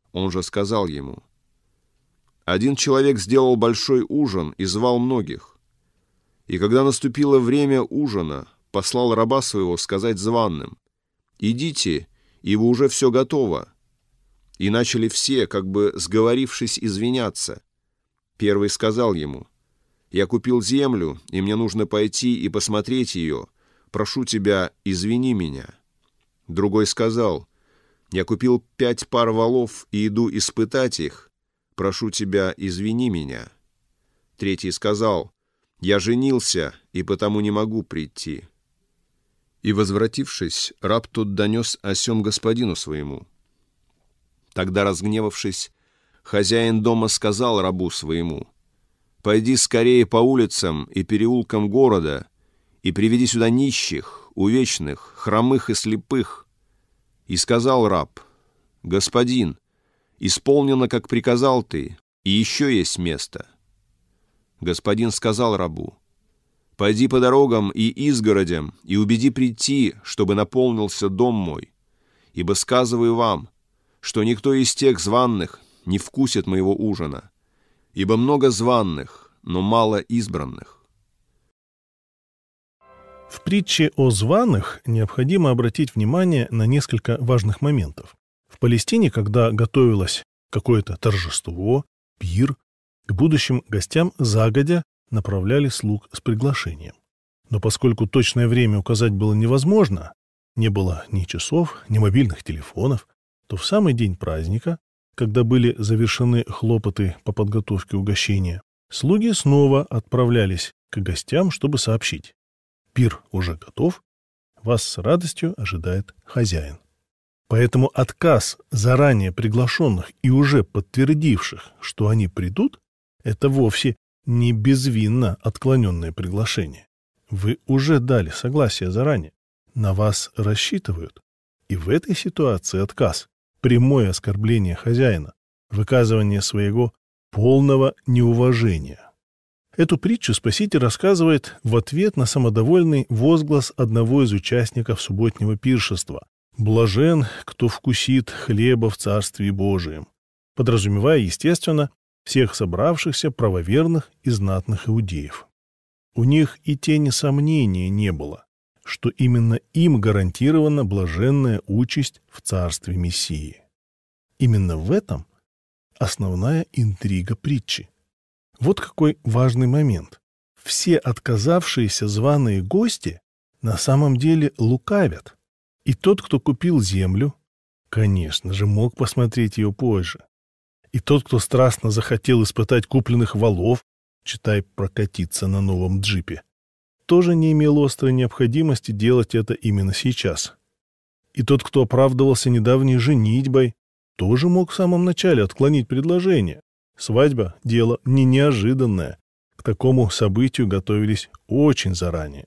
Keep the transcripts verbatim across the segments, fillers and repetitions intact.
Он же сказал ему: «Один человек сделал большой ужин и звал многих. И когда наступило время ужина, послал раба своего сказать званым: идите, ибо уже все готово. И начали все, как бы сговорившись, извиняться. Первый сказал ему: я купил землю, и мне нужно пойти и посмотреть ее. Прошу тебя, извини меня. Другой сказал: я купил пять пар волов и иду испытать их. Прошу тебя, извини меня. Третий сказал: я женился, и потому не могу прийти. И, возвратившись, раб тот донес о сем господину своему. Тогда, разгневавшись, хозяин дома сказал рабу своему: пойди скорее по улицам и переулкам города и приведи сюда нищих, увечных, хромых и слепых. И сказал раб: господин, исполнено, как приказал ты, и еще есть место. Господин сказал рабу: пойди по дорогам и изгородям и убеди прийти, чтобы наполнился дом мой. Ибо сказываю вам, что никто из тех званных не вкусит моего ужина, ибо много званных, но мало избранных». В притче о званых необходимо обратить внимание на несколько важных моментов. В Палестине, когда готовилось какое-то торжество, пир, к будущим гостям загодя направляли слуг с приглашением. Но поскольку точное время указать было невозможно, не было ни часов, ни мобильных телефонов, то в самый день праздника, когда были завершены хлопоты по подготовке угощения, слуги снова отправлялись к гостям, чтобы сообщить: пир уже готов, вас с радостью ожидает хозяин. Поэтому отказ заранее приглашенных и уже подтвердивших, что они придут, это вовсе не безвинно отклоненное приглашение. Вы уже дали согласие заранее, на вас рассчитывают. И в этой ситуации отказ – прямое оскорбление хозяина, выказывание своего полного неуважения. Эту притчу Спаситель рассказывает в ответ на самодовольный возглас одного из участников субботнего пиршества: «Блажен, кто вкусит хлеба в Царстве Божием», подразумевая, естественно, всех собравшихся правоверных и знатных иудеев. У них и тени сомнения не было, что именно им гарантирована блаженная участь в Царстве Мессии. Именно в этом основная интрига притчи. Вот какой важный момент. Все отказавшиеся званые гости на самом деле лукавят. И тот, кто купил землю, конечно же, мог посмотреть ее позже. И тот, кто страстно захотел испытать купленных волов, читай, прокатиться на новом джипе, тоже не имел острой необходимости делать это именно сейчас. И тот, кто оправдывался недавней женитьбой, тоже мог в самом начале отклонить предложение. Свадьба – дело не неожиданное. К такому событию готовились очень заранее.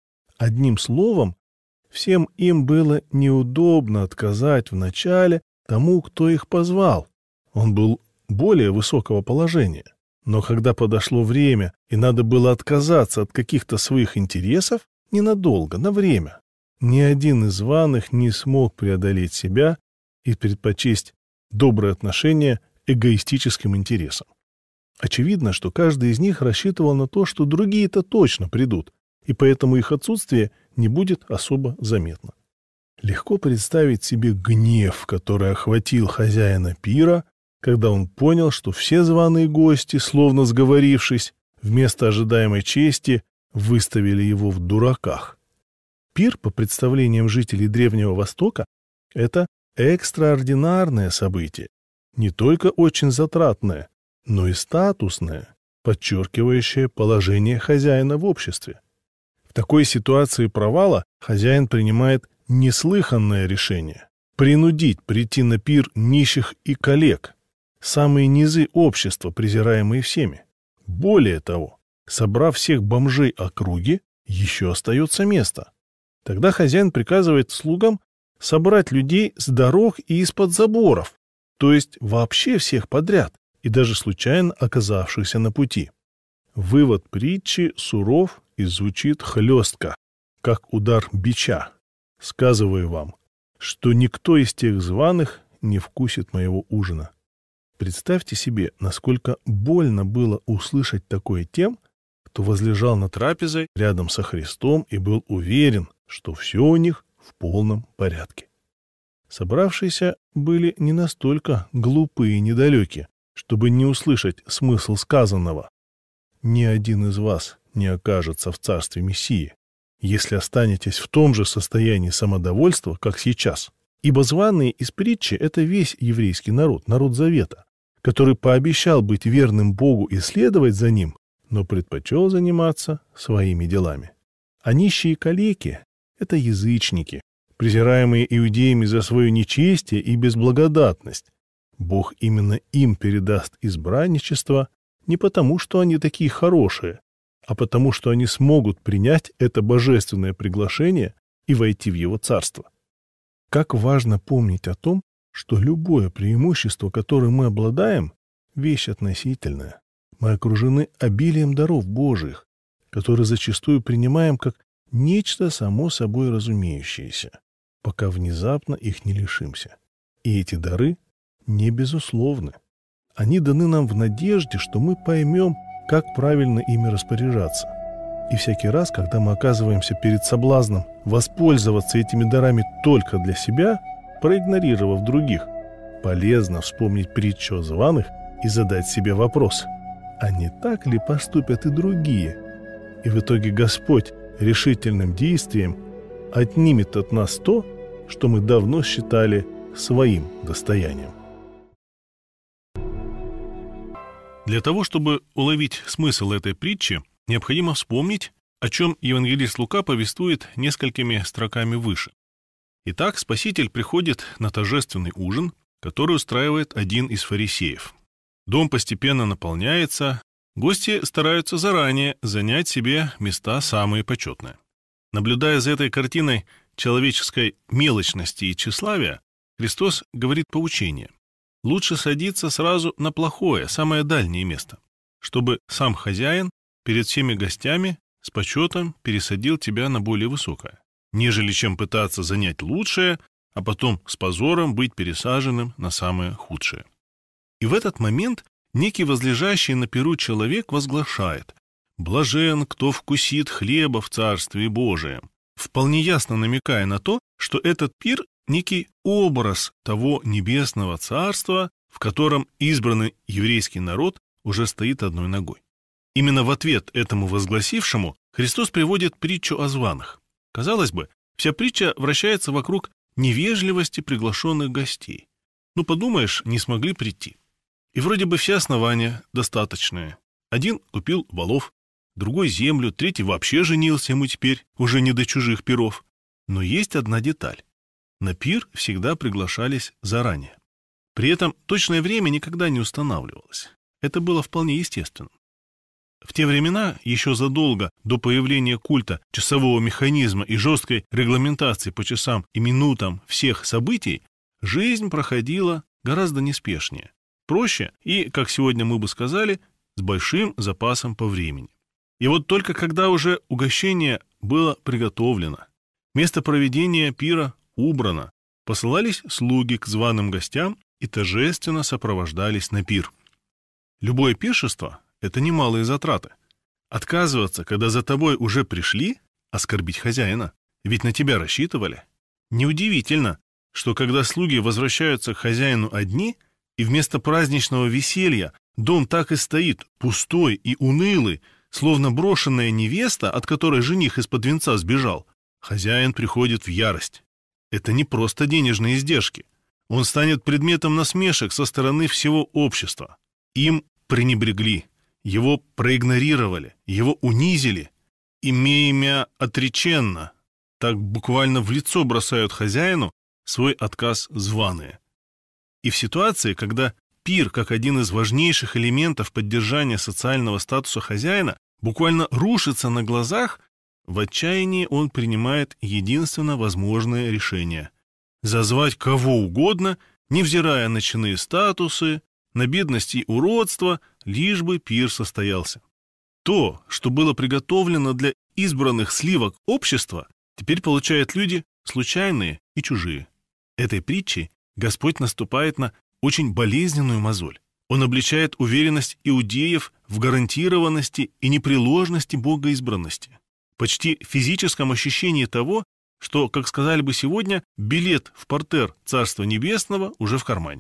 Одним словом, всем им было неудобно отказать вначале тому, кто их позвал. Он был более высокого положения. Но когда подошло время, и надо было отказаться от каких-то своих интересов, ненадолго, на время, ни один из званых не смог преодолеть себя и предпочесть добрые отношения эгоистическим интересам. Очевидно, что каждый из них рассчитывал на то, что другие-то точно придут, и поэтому их отсутствие не будет особо заметно. Легко представить себе гнев, который охватил хозяина пира, когда он понял, что все званые гости, словно сговорившись, вместо ожидаемой чести выставили его в дураках. Пир, по представлениям жителей Древнего Востока, это экстраординарное событие, не только очень затратное, но и статусное, подчеркивающее положение хозяина в обществе. В такой ситуации провала хозяин принимает неслыханное решение – принудить прийти на пир нищих и коллег, самые низы общества, презираемые всеми. Более того, собрав всех бомжей округи, еще остается место. Тогда хозяин приказывает слугам собрать людей с дорог и из-под заборов, то есть вообще всех подряд, и даже случайно оказавшихся на пути. Вывод притчи суров и звучит хлестко, как удар бича. Сказываю вам, что никто из тех званых не вкусит моего ужина». Представьте себе, насколько больно было услышать такое тем, кто возлежал на трапезой рядом со Христом и был уверен, что все у них в полном порядке. Собравшиеся были не настолько глупы и недалеки, чтобы не услышать смысл сказанного. Ни один из вас не окажется в царстве Мессии, если останетесь в том же состоянии самодовольства, как сейчас. Ибо званые из притчи — это весь еврейский народ, народ Завета, который пообещал быть верным Богу и следовать за Ним, но предпочел заниматься своими делами. А нищие калеки — это язычники, презираемые иудеями за свое нечестие и безблагодатность. Бог именно им передаст избранничество не потому, что они такие хорошие, а потому, что они смогут принять это божественное приглашение и войти в Его царство. Как важно помнить о том, что любое преимущество, которым мы обладаем, вещь относительная. Мы окружены обилием даров Божьих, которые зачастую принимаем как нечто само собой разумеющееся, пока внезапно их не лишимся. И эти дары не безусловны. Они даны нам в надежде, что мы поймем, как правильно ими распоряжаться. И всякий раз, когда мы оказываемся перед соблазном воспользоваться этими дарами только для себя, проигнорировав других, полезно вспомнить притчу о званых и задать себе вопрос: а не так ли поступят и другие? И в итоге Господь решительным действием отнимет от нас то, что мы давно считали своим достоянием. Для того, чтобы уловить смысл этой притчи, необходимо вспомнить, о чем евангелист Лука повествует несколькими строками выше. Итак, Спаситель приходит на торжественный ужин, который устраивает один из фарисеев. Дом постепенно наполняется, гости стараются заранее занять себе места самые почетные. Наблюдая за этой картиной человеческой мелочности и тщеславия, Христос говорит поучение: лучше садиться сразу на плохое, самое дальнее место, чтобы сам хозяин перед всеми гостями с почетом пересадил тебя на более высокое, нежели чем пытаться занять лучшее, а потом с позором быть пересаженным на самое худшее. И в этот момент некий возлежащий на пиру человек возглашает: «Блажен, кто вкусит хлеба в Царстве Божием», вполне ясно намекая на то, что этот пир – некий образ того небесного царства, в котором избранный еврейский народ уже стоит одной ногой. Именно в ответ этому возгласившему Христос приводит притчу о званых. Казалось бы, вся притча вращается вокруг невежливости приглашенных гостей. Ну, подумаешь, не смогли прийти. И вроде бы все основания достаточные. Один купил волов, другой землю, третий вообще женился, ему теперь уже не до чужих пиров. Но есть одна деталь. На пир всегда приглашались заранее. При этом точное время никогда не устанавливалось. Это было вполне естественно. В те времена, еще задолго до появления культа часового механизма и жесткой регламентации по часам и минутам всех событий, жизнь проходила гораздо неспешнее, проще и, как сегодня мы бы сказали, с большим запасом по времени. И вот только когда уже угощение было приготовлено, место проведения пира убрано, посылались слуги к званым гостям и торжественно сопровождались на пир. Любое пиршество – это немалые затраты. Отказываться, когда за тобой уже пришли, оскорбить хозяина, ведь на тебя рассчитывали. Неудивительно, что когда слуги возвращаются к хозяину одни, и вместо праздничного веселья дом так и стоит, пустой и унылый, словно брошенная невеста, от которой жених из-под венца сбежал, хозяин приходит в ярость. Это не просто денежные издержки. Он станет предметом насмешек со стороны всего общества. Им пренебрегли, его проигнорировали, его унизили, имея отреченно, так буквально в лицо бросают хозяину свой отказ званые. И в ситуации, когда пир, как один из важнейших элементов поддержания социального статуса хозяина, буквально рушится на глазах, в отчаянии он принимает единственно возможное решение – зазвать кого угодно, невзирая на чины и статусы, на бедность и уродство, лишь бы пир состоялся. То, что было приготовлено для избранных сливок общества, теперь получают люди случайные и чужие. Этой притчей Господь наступает на очень болезненную мозоль. Он обличает уверенность иудеев в гарантированности и непреложности богоизбранности, почти физическом ощущении того, что, как сказали бы сегодня, билет в портер Царства Небесного уже в кармане.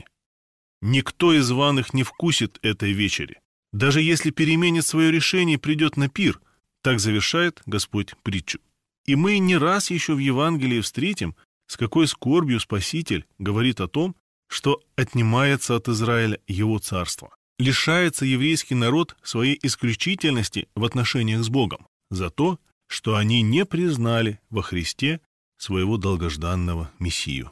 Никто из званых не вкусит этой вечери, даже если переменит свое решение и придет на пир, так завершает Господь притчу. И мы не раз еще в Евангелии встретим, с какой скорбью Спаситель говорит о том, что отнимается от Израиля его царство. Лишается еврейский народ своей исключительности в отношениях с Богом за то, что они не признали во Христе своего долгожданного Мессию.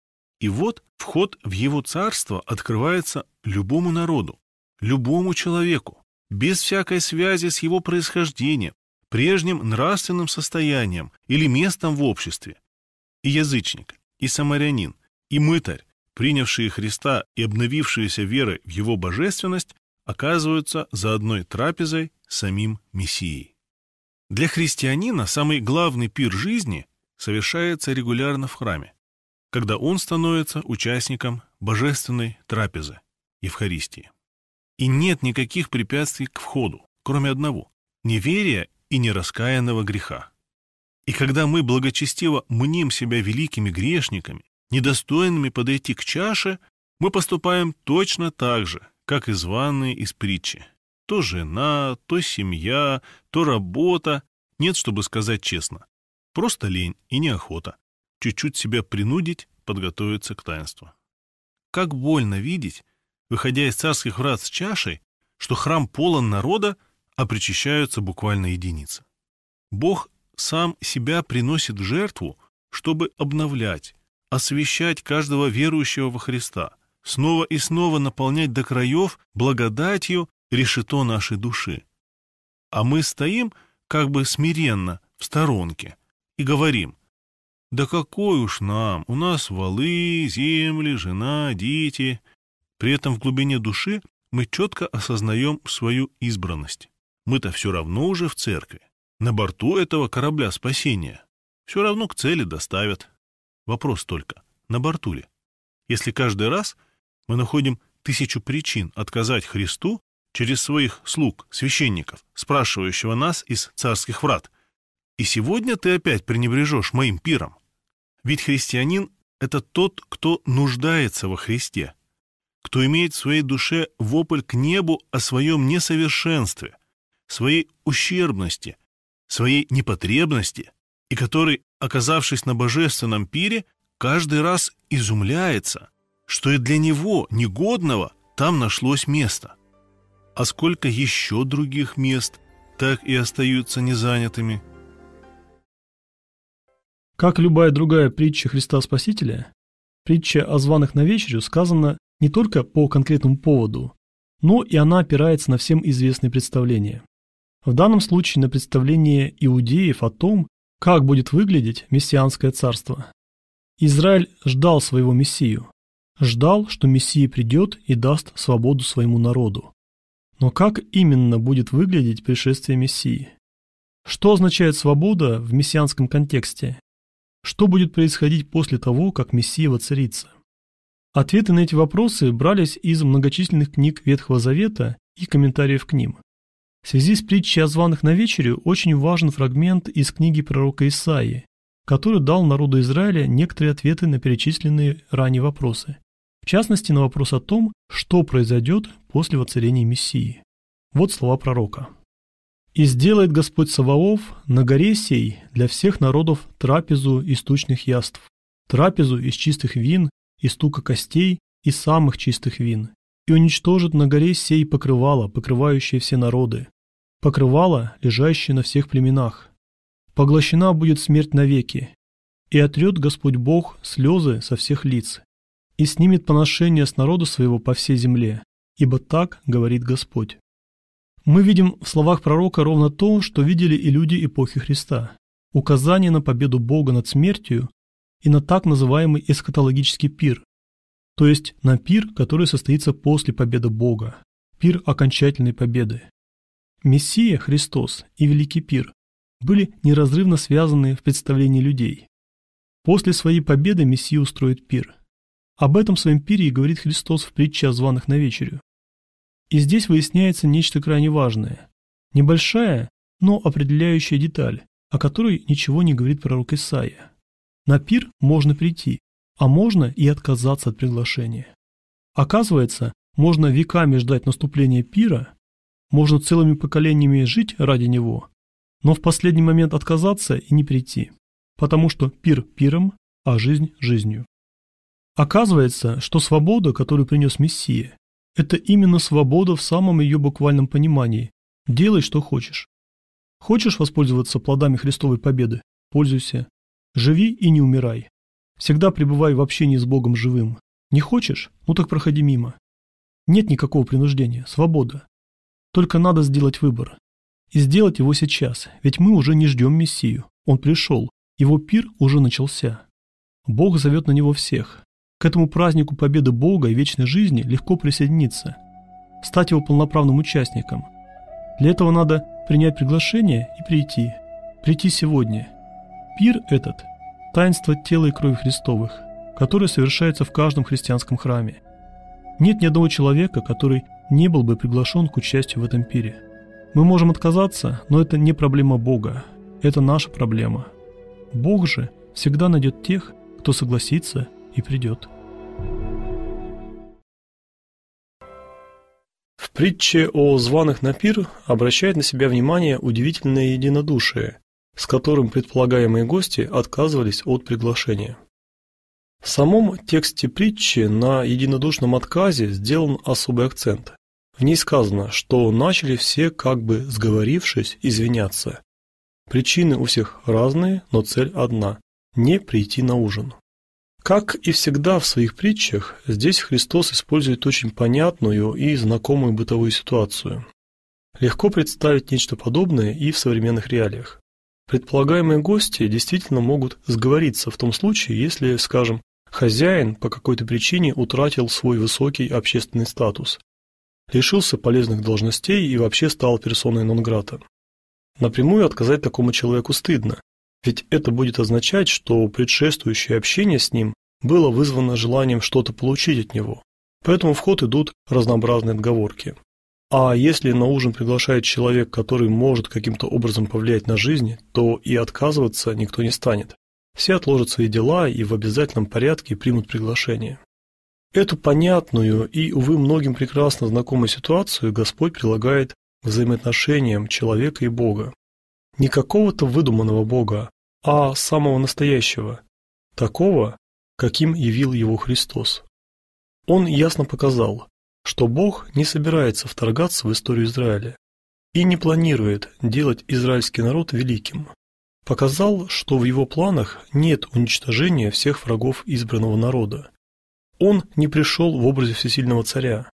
И вот вход в его царство открывается любому народу, любому человеку, без всякой связи с его происхождением, прежним нравственным состоянием или местом в обществе. И язычник, и самарянин, и мытарь, принявшие Христа и обновившиеся верой в Его божественность, оказываются за одной трапезой с самим Мессией. Для христианина самый главный пир жизни совершается регулярно в храме, когда он становится участником божественной трапезы, Евхаристии. И нет никаких препятствий к входу, кроме одного – неверия и нераскаянного греха. И когда мы благочестиво мним себя великими грешниками, недостойными подойти к чаше, мы поступаем точно так же, как и званые из притчи. То жена, то семья, то работа. Нет, чтобы сказать честно. Просто лень и неохота. Чуть-чуть себя принудить, подготовиться к таинству. Как больно видеть, выходя из царских врат с чашей, что храм полон народа, а причащаются буквально единицы. Бог сам себя приносит в жертву, чтобы обновлять, освящать каждого верующего во Христа, снова и снова наполнять до краев благодатью решето нашей души. А мы стоим как бы смиренно в сторонке и говорим: да какой уж нам, у нас валы, земли, жена, дети. При этом в глубине души мы четко осознаем свою избранность. Мы-то все равно уже в церкви, на борту этого корабля спасения. Все равно к цели доставят. Вопрос только, на борту ли? Если каждый раз мы находим тысячу причин отказать Христу через своих слуг, священников, спрашивающего нас из царских врат: и сегодня ты опять пренебрежешь моим пиром? Ведь христианин — это тот, кто нуждается во Христе, кто имеет в своей душе вопль к небу о своем несовершенстве, своей ущербности, своей непотребности, и который, оказавшись на божественном пире, каждый раз изумляется, что и для него, негодного, там нашлось место. А сколько еще других мест так и остаются незанятыми? Как любая другая притча Христа Спасителя, притча о званых на вечерю сказана не только по конкретному поводу, но и она опирается на всем известные представления. В данном случае на представление иудеев о том, как будет выглядеть мессианское царство. Израиль ждал своего Мессию, ждал, что Мессия придет и даст свободу своему народу. Но как именно будет выглядеть пришествие Мессии? Что означает свобода в мессианском контексте? Что будет происходить после того, как Мессия воцарится? Ответы на эти вопросы брались из многочисленных книг Ветхого Завета и комментариев к ним. В связи с притчей о званых на вечерю очень важен фрагмент из книги пророка Исаии, который дал народу Израиля некоторые ответы на перечисленные ранее вопросы. В частности, на вопрос о том, что произойдет после воцарения Мессии. Вот слова пророка. «И сделает Господь Саваоф на горе сей для всех народов трапезу из тучных яств, трапезу из чистых вин, из тука костей и самых чистых вин, и уничтожит на горе сей покрывало, покрывающее все народы, покрывало, лежащее на всех племенах. Поглощена будет смерть навеки, и отрет Господь Бог слезы со всех лиц, и снимет поношение с народа своего по всей земле, ибо так говорит Господь». Мы видим в словах пророка ровно то, что видели и люди эпохи Христа. Указание на победу Бога над смертью и на так называемый эсхатологический пир, то есть на пир, который состоится после победы Бога, пир окончательной победы. Мессия, Христос и Великий пир были неразрывно связаны в представлении людей. После своей победы Мессия устроит пир. Об этом в своем пире и говорит Христос в притче о званых на вечерю. И здесь выясняется нечто крайне важное. Небольшая, но определяющая деталь, о которой ничего не говорит пророк Исаия. На пир можно прийти, а можно и отказаться от приглашения. Оказывается, можно веками ждать наступления пира, можно целыми поколениями жить ради него, но в последний момент отказаться и не прийти, потому что пир пиром, а жизнь жизнью. Оказывается, что свобода, которую принес Мессия, это именно свобода в самом ее буквальном понимании. Делай, что хочешь. Хочешь воспользоваться плодами Христовой победы? Пользуйся. Живи и не умирай. Всегда пребывай в общении с Богом живым. Не хочешь? Ну так проходи мимо. Нет никакого принуждения, свобода. Только надо сделать выбор. И сделать его сейчас, ведь мы уже не ждем Мессию. Он пришел, его пир уже начался. Бог зовет на него всех. К этому празднику победы Бога и вечной жизни легко присоединиться, стать его полноправным участником. Для этого надо принять приглашение и прийти. Прийти сегодня. Пир этот – таинство тела и крови Христовых, которое совершается в каждом христианском храме. Нет ни одного человека, который не был бы приглашен к участию в этом пире. Мы можем отказаться, но это не проблема Бога, это наша проблема. Бог же всегда найдет тех, кто согласится и придет. В притче о званых на пир обращает на себя внимание удивительное единодушие, с которым предполагаемые гости отказывались от приглашения. В самом тексте притчи на единодушном отказе сделан особый акцент. В ней сказано, что начали все, как бы сговорившись, извиняться. Причины у всех разные, но цель одна – не прийти на ужин. Как и всегда в своих притчах, здесь Христос использует очень понятную и знакомую бытовую ситуацию. Легко представить нечто подобное и в современных реалиях. Предполагаемые гости действительно могут сговориться в том случае, если, скажем, хозяин по какой-то причине утратил свой высокий общественный статус, лишился полезных должностей и вообще стал персоной нон-грата. Напрямую отказать такому человеку стыдно, ведь это будет означать, что предшествующее общение с ним было вызвано желанием что-то получить от него, поэтому в ход идут разнообразные отговорки. А если на ужин приглашает человек, который может каким-то образом повлиять на жизнь, то и отказываться никто не станет. Все отложат свои дела и в обязательном порядке примут приглашение. Эту понятную и, увы, многим прекрасно знакомую ситуацию Господь прилагает к взаимоотношениям человека и Бога. Не какого-то выдуманного Бога, а самого настоящего, такого, каким явил его Христос. Он ясно показал, что Бог не собирается вторгаться в историю Израиля и не планирует делать израильский народ великим. Показал, что в его планах нет уничтожения всех врагов избранного народа. Он не пришел в образе всесильного царя,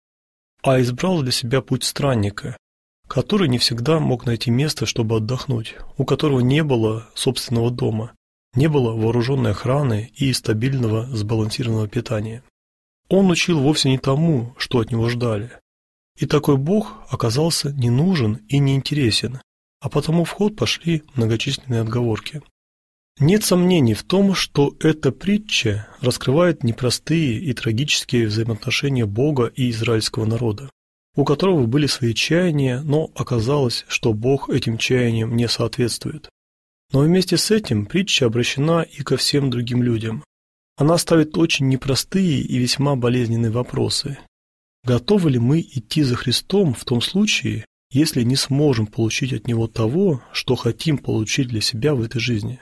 а избрал для себя путь странника, который не всегда мог найти место, чтобы отдохнуть, у которого не было собственного дома, не было вооруженной охраны и стабильного сбалансированного питания. Он учил вовсе не тому, что от него ждали. И такой Бог оказался не нужен и не интересен, а потому в ход пошли многочисленные отговорки. Нет сомнений в том, что эта притча раскрывает непростые и трагические взаимоотношения Бога и израильского народа, у которого были свои чаяния, но оказалось, что Бог этим чаяниям не соответствует. Но вместе с этим притча обращена и ко всем другим людям. Она ставит очень непростые и весьма болезненные вопросы. Готовы ли мы идти за Христом в том случае, если не сможем получить от Него того, что хотим получить для себя в этой жизни?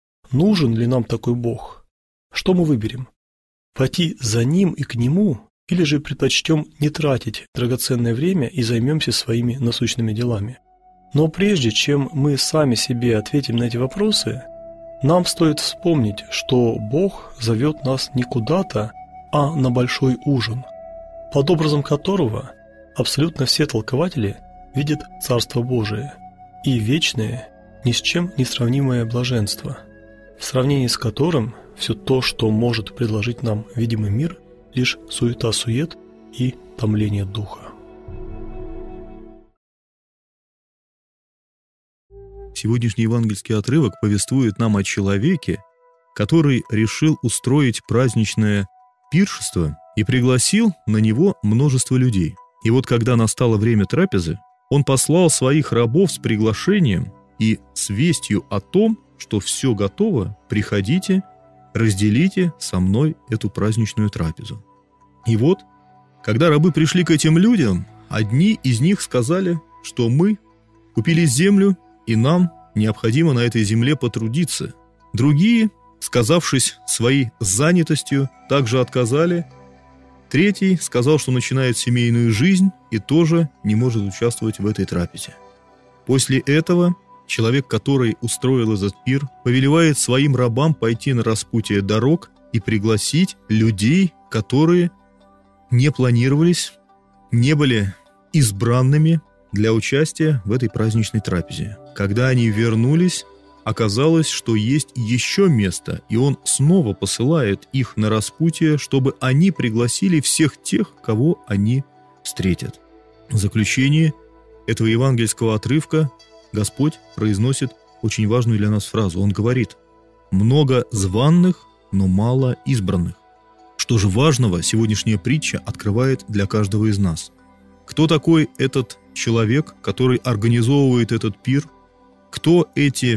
Нужен ли нам такой Бог? Что мы выберем? Пойти за Ним и к Нему, или же предпочтем не тратить драгоценное время и займемся своими насущными делами? Но прежде чем мы сами себе ответим на эти вопросы, нам стоит вспомнить, что Бог зовет нас не куда-то, а на большой ужин, под образом которого абсолютно все толкователи видят Царство Божие и вечное, ни с чем не сравнимое блаженство, в сравнении с которым все то, что может предложить нам видимый мир, лишь суета-сует и томление духа. Сегодняшний евангельский отрывок повествует нам о человеке, который решил устроить праздничное пиршество и пригласил на него множество людей. И вот когда настало время трапезы, он послал своих рабов с приглашением и с вестью о том, что все готово, приходите, разделите со мной эту праздничную трапезу. И вот, когда рабы пришли к этим людям, одни из них сказали, что мы купили землю, и нам необходимо на этой земле потрудиться. Другие, сказавшись своей занятостью, также отказали. Третий сказал, что начинает семейную жизнь и тоже не может участвовать в этой трапезе. После этого человек, который устроил этот пир, повелевает своим рабам пойти на распутье дорог и пригласить людей, которые не планировались, не были избранными для участия в этой праздничной трапезе. Когда они вернулись, оказалось, что есть еще место, и он снова посылает их на распутье, чтобы они пригласили всех тех, кого они встретят. В заключение этого евангельского отрывка Господь произносит очень важную для нас фразу. Он говорит: «Много званных, но мало избранных». Что же важного сегодняшняя притча открывает для каждого из нас? Кто такой этот человек, который организовывает этот пир? Кто эти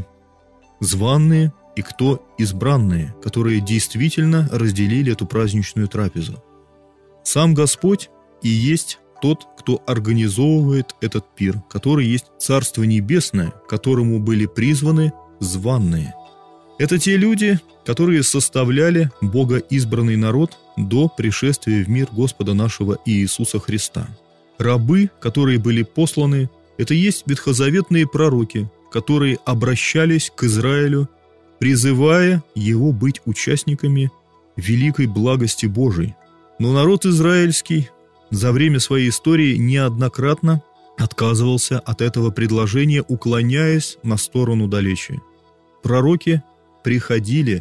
званные и кто избранные, которые действительно разделили эту праздничную трапезу? Сам Господь и есть тот, кто организовывает этот пир, который есть Царство Небесное, к которому были призваны званные. Это те люди, которые составляли богоизбранный народ до пришествия в мир Господа нашего Иисуса Христа. Рабы, которые были посланы, это есть ветхозаветные пророки, которые обращались к Израилю, призывая его быть участниками великой благости Божией. Но народ израильский за время своей истории неоднократно отказывался от этого предложения, уклоняясь на сторону далече. Пророки приходили,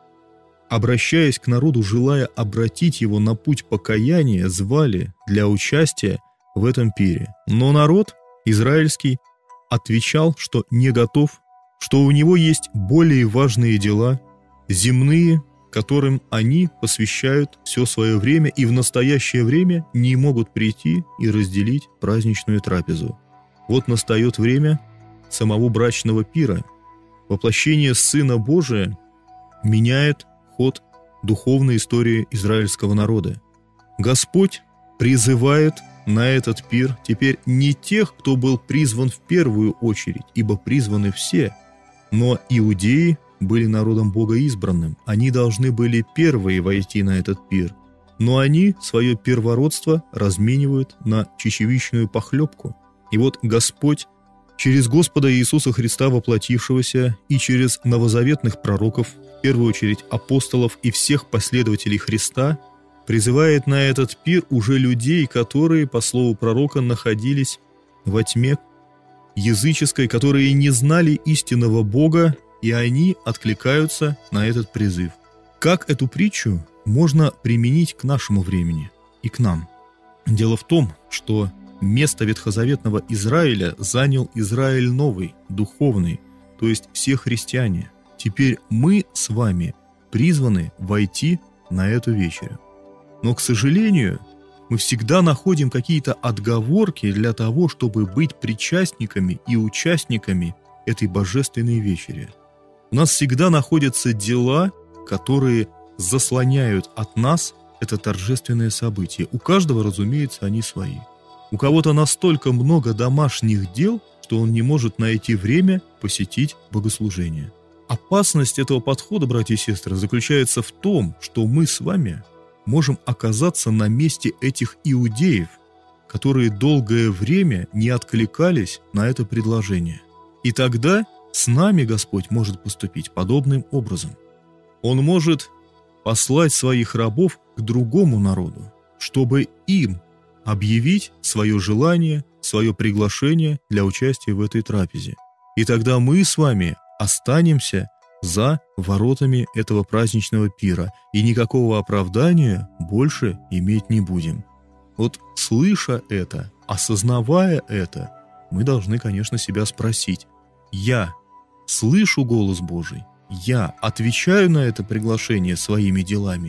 обращаясь к народу, желая обратить его на путь покаяния, звали для участия в этом пире. Но народ израильский отвечал, что не готов, что у него есть более важные дела, земные, которым они посвящают все свое время и в настоящее время не могут прийти и разделить праздничную трапезу. Вот настает время самого брачного пира. Воплощение Сына Божия меняет ход духовной истории израильского народа. Господь призывает на этот пир теперь не тех, кто был призван в первую очередь, ибо призваны все, но иудеи были народом богоизбранным. Они должны были первые войти на этот пир, но они свое первородство разменивают на чечевичную похлебку. И вот Господь через Господа Иисуса Христа воплотившегося и через новозаветных пророков, в первую очередь апостолов и всех последователей Христа, призывает на этот пир уже людей, которые, по слову пророка, находились во тьме языческой, которые не знали истинного Бога, и они откликаются на этот призыв. Как эту притчу можно применить к нашему времени и к нам? Дело в том, что место ветхозаветного Израиля занял Израиль новый, духовный, то есть все христиане. Теперь мы с вами призваны войти на эту вечерю. Но, к сожалению, мы всегда находим какие-то отговорки для того, чтобы быть причастниками и участниками этой божественной вечери. У нас всегда находятся дела, которые заслоняют от нас это торжественное событие. У каждого, разумеется, они свои. У кого-то настолько много домашних дел, что он не может найти время посетить богослужение. Опасность этого подхода, братья и сестры, заключается в том, что мы с вами можем оказаться на месте этих иудеев, которые долгое время не откликались на это предложение. И тогда с нами Господь может поступить подобным образом. Он может послать своих рабов к другому народу, чтобы им объявить свое желание, свое приглашение для участия в этой трапезе. И тогда мы с вами останемся за воротами этого праздничного пира, и никакого оправдания больше иметь не будем. Вот слыша это, осознавая это, мы должны, конечно, себя спросить: я слышу голос Божий, я отвечаю на это приглашение своими делами,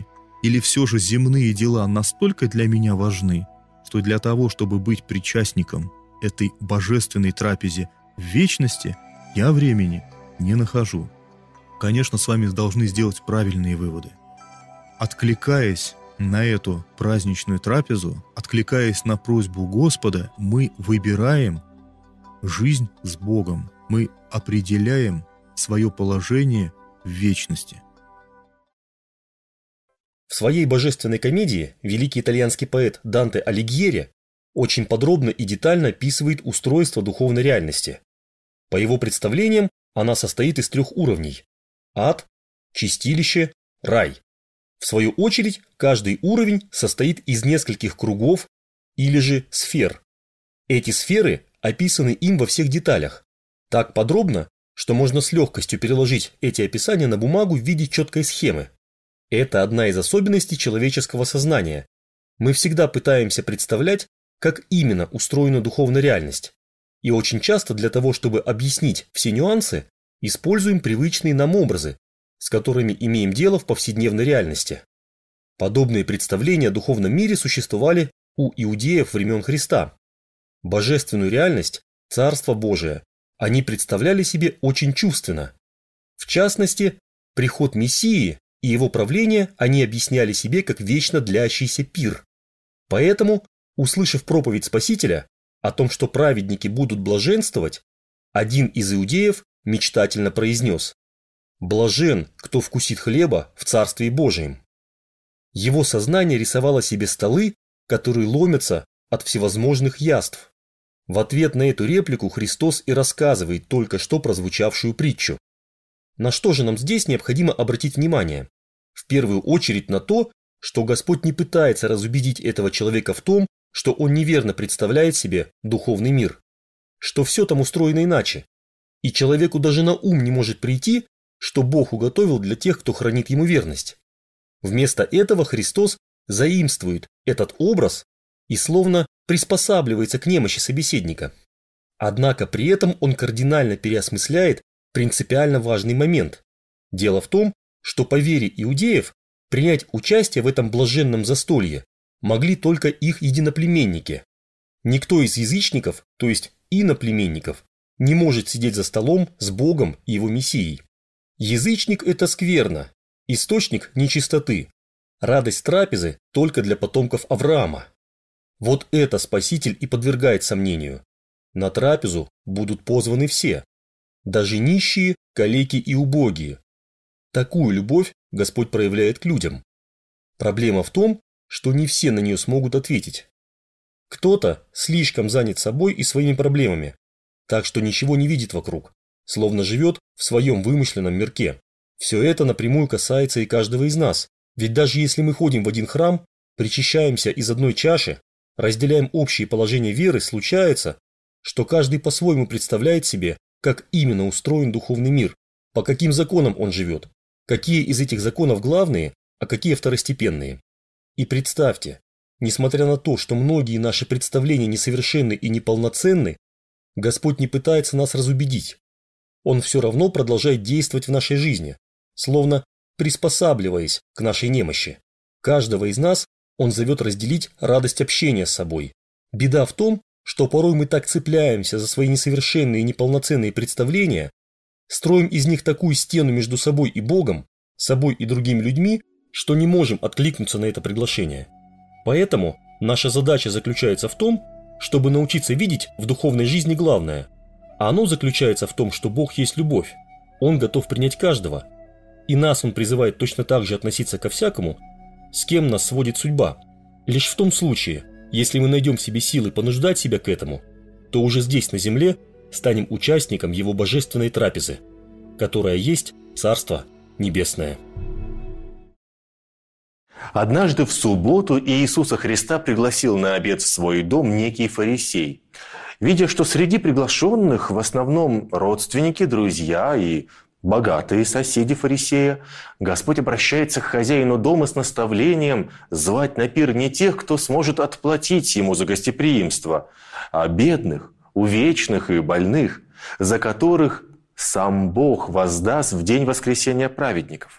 Или все же земные дела настолько для меня важны, что для того, чтобы быть причастником этой божественной трапезе в вечности, я времени не нахожу? Конечно, с вами должны сделать правильные выводы. Откликаясь на эту праздничную трапезу, откликаясь на просьбу Господа, мы выбираем жизнь с Богом, мы определяем свое положение в вечности. В своей божественной комедии великий итальянский поэт Данте Алигьери очень подробно и детально описывает устройство духовной реальности. По его представлениям, она состоит из трех уровней – ад, чистилище, рай. В свою очередь, каждый уровень состоит из нескольких кругов или же сфер. Эти сферы описаны им во всех деталях, так подробно, что можно с легкостью переложить эти описания на бумагу в виде четкой схемы. Это одна из особенностей человеческого сознания. Мы всегда пытаемся представлять, как именно устроена духовная реальность. И очень часто для того, чтобы объяснить все нюансы, используем привычные нам образы, с которыми имеем дело в повседневной реальности. Подобные представления о духовном мире существовали у иудеев времен Христа. Божественную реальность, Царство Божие, они представляли себе очень чувственно. В частности, приход Мессии и его правление они объясняли себе как вечно длящийся пир. Поэтому, услышав проповедь Спасителя о том, что праведники будут блаженствовать, один из иудеев мечтательно произнес: «Блажен, кто вкусит хлеба в Царстве Божием». Его сознание рисовало себе столы, которые ломятся от всевозможных яств. В ответ на эту реплику Христос и рассказывает только что прозвучавшую притчу. На что же нам здесь необходимо обратить внимание? В первую очередь на то, что Господь не пытается разубедить этого человека в том, что он неверно представляет себе духовный мир, что все там устроено иначе, и человеку даже на ум не может прийти, что Бог уготовил для тех, кто хранит ему верность. Вместо этого Христос заимствует этот образ и словно приспосабливается к немощи собеседника. Однако при этом он кардинально переосмысляет принципиально важный момент. Дело в том, что по вере иудеев принять участие в этом блаженном застолье могли только их единоплеменники. Никто из язычников, то есть иноплеменников, не может сидеть за столом с Богом и его Мессией. Язычник – это скверно, источник нечистоты, радость трапезы только для потомков Авраама. Вот это Спаситель и подвергает сомнению. На трапезу будут позваны все, даже нищие, калеки и убогие. Такую любовь Господь проявляет к людям. Проблема в том, что не все на нее смогут ответить. Кто-то слишком занят собой и своими проблемами, так что ничего не видит вокруг, словно живет в своем вымышленном мирке. Все это напрямую касается и каждого из нас, ведь даже если мы ходим в один храм, причащаемся из одной чаши, разделяем общие положения веры, случается, что каждый по-своему представляет себе, как именно устроен духовный мир, по каким законам он живет, какие из этих законов главные, а какие второстепенные. И представьте, несмотря на то, что многие наши представления несовершенны и неполноценны, Господь не пытается нас разубедить. Он все равно продолжает действовать в нашей жизни, словно приспосабливаясь к нашей немощи. Каждого из нас Он зовет разделить радость общения с собой. Беда в том, что порой мы так цепляемся за свои несовершенные и неполноценные представления, строим из них такую стену между собой и Богом, собой и другими людьми, что не можем откликнуться на это приглашение. Поэтому наша задача заключается в том, чтобы научиться видеть в духовной жизни главное. А оно заключается в том, что Бог есть любовь. Он готов принять каждого. И нас Он призывает точно так же относиться ко всякому, с кем нас сводит судьба. Лишь в том случае, если мы найдем в себе силы понуждать себя к этому, то уже здесь, на земле, станем участником Его божественной трапезы, которая есть Царство Небесное. Однажды в субботу Иисуса Христа пригласил на обед в свой дом некий фарисей. Видя, что среди приглашенных в основном родственники, друзья и богатые соседи фарисея, Господь обращается к хозяину дома с наставлением звать на пир не тех, кто сможет отплатить ему за гостеприимство, а бедных, увечных и больных, за которых сам Бог воздаст в день воскресения праведников.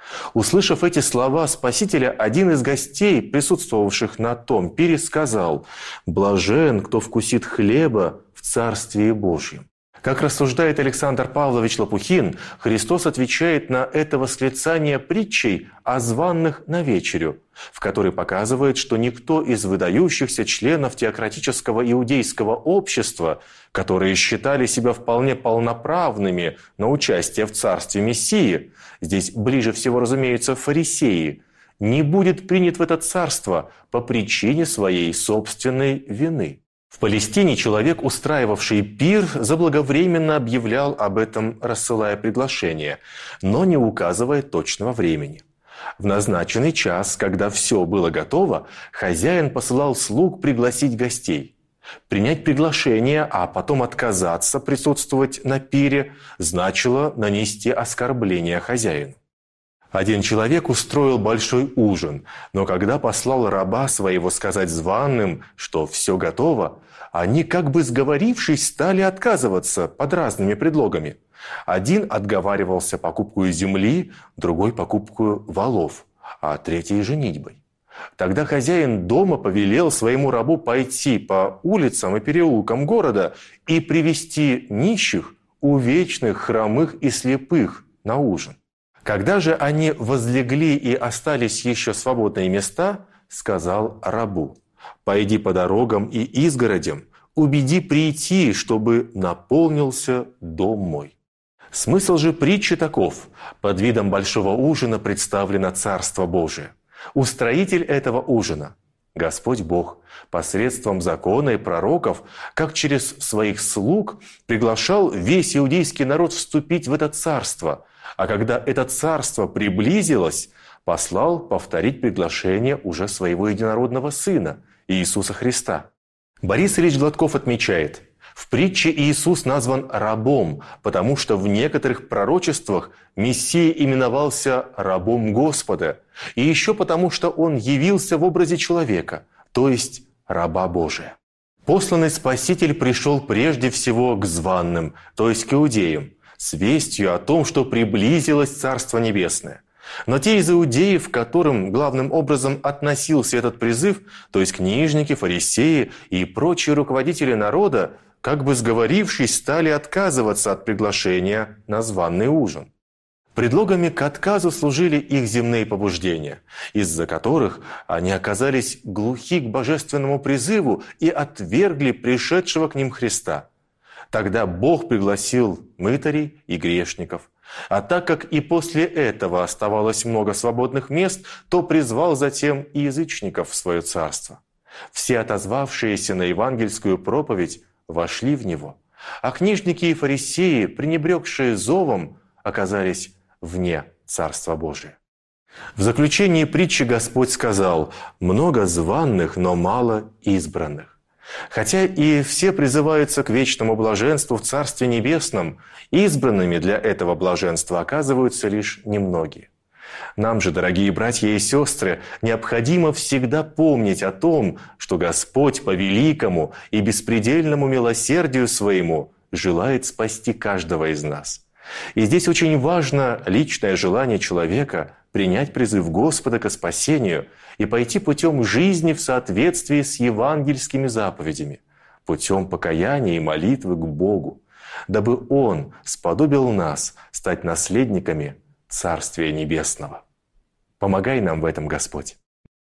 Услышав эти слова Спасителя, один из гостей, присутствовавших на том пире, сказал: «Блажен, кто вкусит хлеба в Царствии Божьем». Как рассуждает Александр Павлович Лопухин, Христос отвечает на это восклицание притчей о званных на вечерю, в которой показывает, что никто из выдающихся членов теократического иудейского общества, которые считали себя вполне полноправными на участие в царстве Мессии, здесь ближе всего, разумеется, фарисеи, не будет принят в это царство по причине своей собственной вины. В Палестине человек, устраивавший пир, заблаговременно объявлял об этом, рассылая приглашение, но не указывая точного времени. В назначенный час, когда все было готово, хозяин посылал слуг пригласить гостей. Принять приглашение, а потом отказаться присутствовать на пире, значило нанести оскорбление хозяину. Один человек устроил большой ужин, но когда послал раба своего сказать званым, что все готово, они, как бы сговорившись, стали отказываться под разными предлогами. Один отговаривался покупкой земли, другой покупкой валов, а третий – женитьбой. Тогда хозяин дома повелел своему рабу пойти по улицам и переулкам города и привести нищих, увечных, хромых и слепых на ужин. Когда же они возлегли и остались еще свободные места, сказал рабу: «Пойди по дорогам и изгородям, убеди прийти, чтобы наполнился дом мой». Смысл же притчи таков: под видом большого ужина представлено Царство Божие. Устроитель этого ужина – Господь Бог, посредством закона и пророков, как через своих слуг, приглашал весь иудейский народ вступить в это царство, а когда это царство приблизилось, послал повторить приглашение уже своего единородного Сына, Иисуса Христа. Борис Ильич Гладков отмечает: в притче Иисус назван рабом, потому что в некоторых пророчествах Мессия именовался рабом Господа, и еще потому, что Он явился в образе человека, то есть раба Божия. Посланный Спаситель пришел прежде всего к званным, то есть к иудеям, с вестью о том, что приблизилось Царство Небесное. Но те из иудеев, к которым главным образом относился этот призыв, то есть книжники, фарисеи и прочие руководители народа, как бы сговорившись, стали отказываться от приглашения на званый ужин. Предлогами к отказу служили их земные побуждения, из-за которых они оказались глухи к божественному призыву и отвергли пришедшего к ним Христа. Тогда Бог пригласил мытарей и грешников. А так как и после этого оставалось много свободных мест, то призвал затем и язычников в свое царство. Все отозвавшиеся на евангельскую проповедь вошли в него, а книжники и фарисеи, пренебрегшие зовом, оказались вне Царства Божия. В заключении притчи Господь сказал: «Много званных, но мало избранных». Хотя и все призываются к вечному блаженству в Царстве Небесном, избранными для этого блаженства оказываются лишь немногие. Нам же, дорогие братья и сестры, необходимо всегда помнить о том, что Господь по великому и беспредельному милосердию Своему желает спасти каждого из нас. И здесь очень важно личное желание человека принять призыв Господа к спасению и пойти путем жизни в соответствии с евангельскими заповедями, путем покаяния и молитвы к Богу, дабы Он сподобил нас стать наследниками Царствия Небесного. Помогай нам в этом, Господь.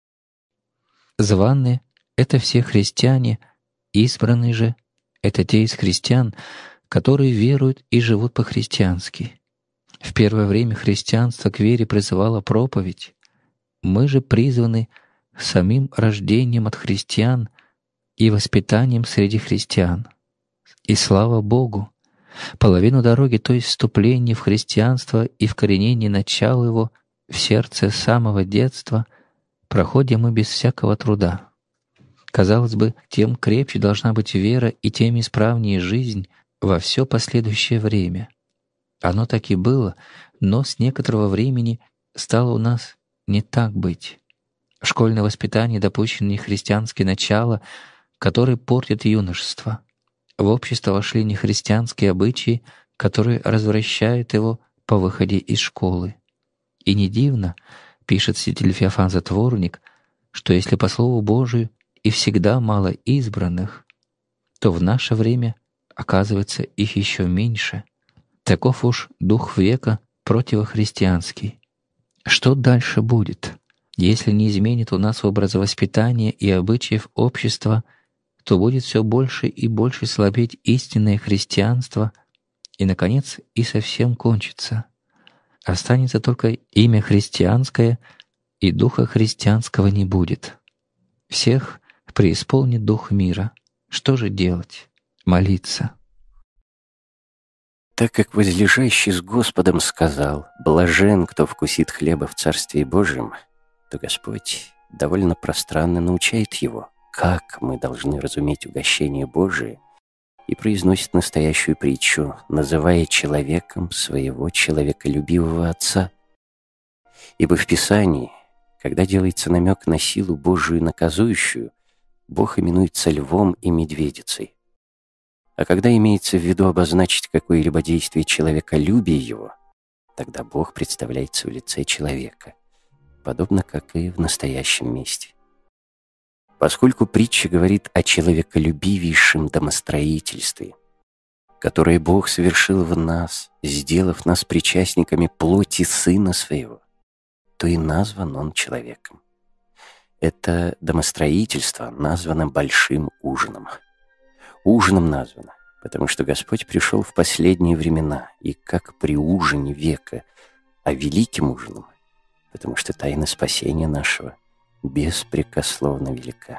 Званые — это все христиане, избранные же — это те из христиан, которые веруют и живут по-христиански. В первое время христианство к вере призывало проповедь. Мы же призваны самим рождением от христиан и воспитанием среди христиан. И слава Богу! Половину дороги, то есть вступление в христианство и вкоренение начала его в сердце с самого детства, проходим мы без всякого труда. Казалось бы, тем крепче должна быть вера и тем исправнее жизнь во все последующее время. Оно так и было, но с некоторого времени стало у нас не так быть. В школьное воспитание допущено нехристианские начала, которые портят юношество. В общество вошли нехристианские обычаи, которые развращают его по выходе из школы. И не дивно, пишет святитель Феофан Затворник, что если по Слову Божию и всегда мало избранных, то в наше время, оказывается, их еще меньше. Таков уж дух века противохристианский. Что дальше будет? Если не изменит у нас образа воспитания и обычаев общества, то будет все больше и больше слабеть истинное христианство, и, наконец, и совсем кончится. Останется только имя христианское, и духа христианского не будет. Всех преисполнит дух мира. Что же делать? Молиться. Так как возлежащий с Господом сказал: «Блажен, кто вкусит хлеба в Царстве Божьем», то Господь довольно пространно научает его, как мы должны разуметь угощение Божие, и произносит настоящую притчу, называя человеком своего человеколюбивого Отца. Ибо в Писании, когда делается намек на силу Божию наказующую, Бог именуется львом и медведицей. А когда имеется в виду обозначить какое-либо действие человеколюбия его, тогда Бог представляется в лице человека, подобно как и в настоящем месте. Поскольку притча говорит о человеколюбивейшем домостроительстве, которое Бог совершил в нас, сделав нас причастниками плоти Сына Своего, то и назван Он человеком. Это домостроительство названо Большим ужином. Ужином названо, потому что Господь пришел в последние времена, и как при ужине века, а великим ужином, потому что тайна спасения нашего беспрекословно велика.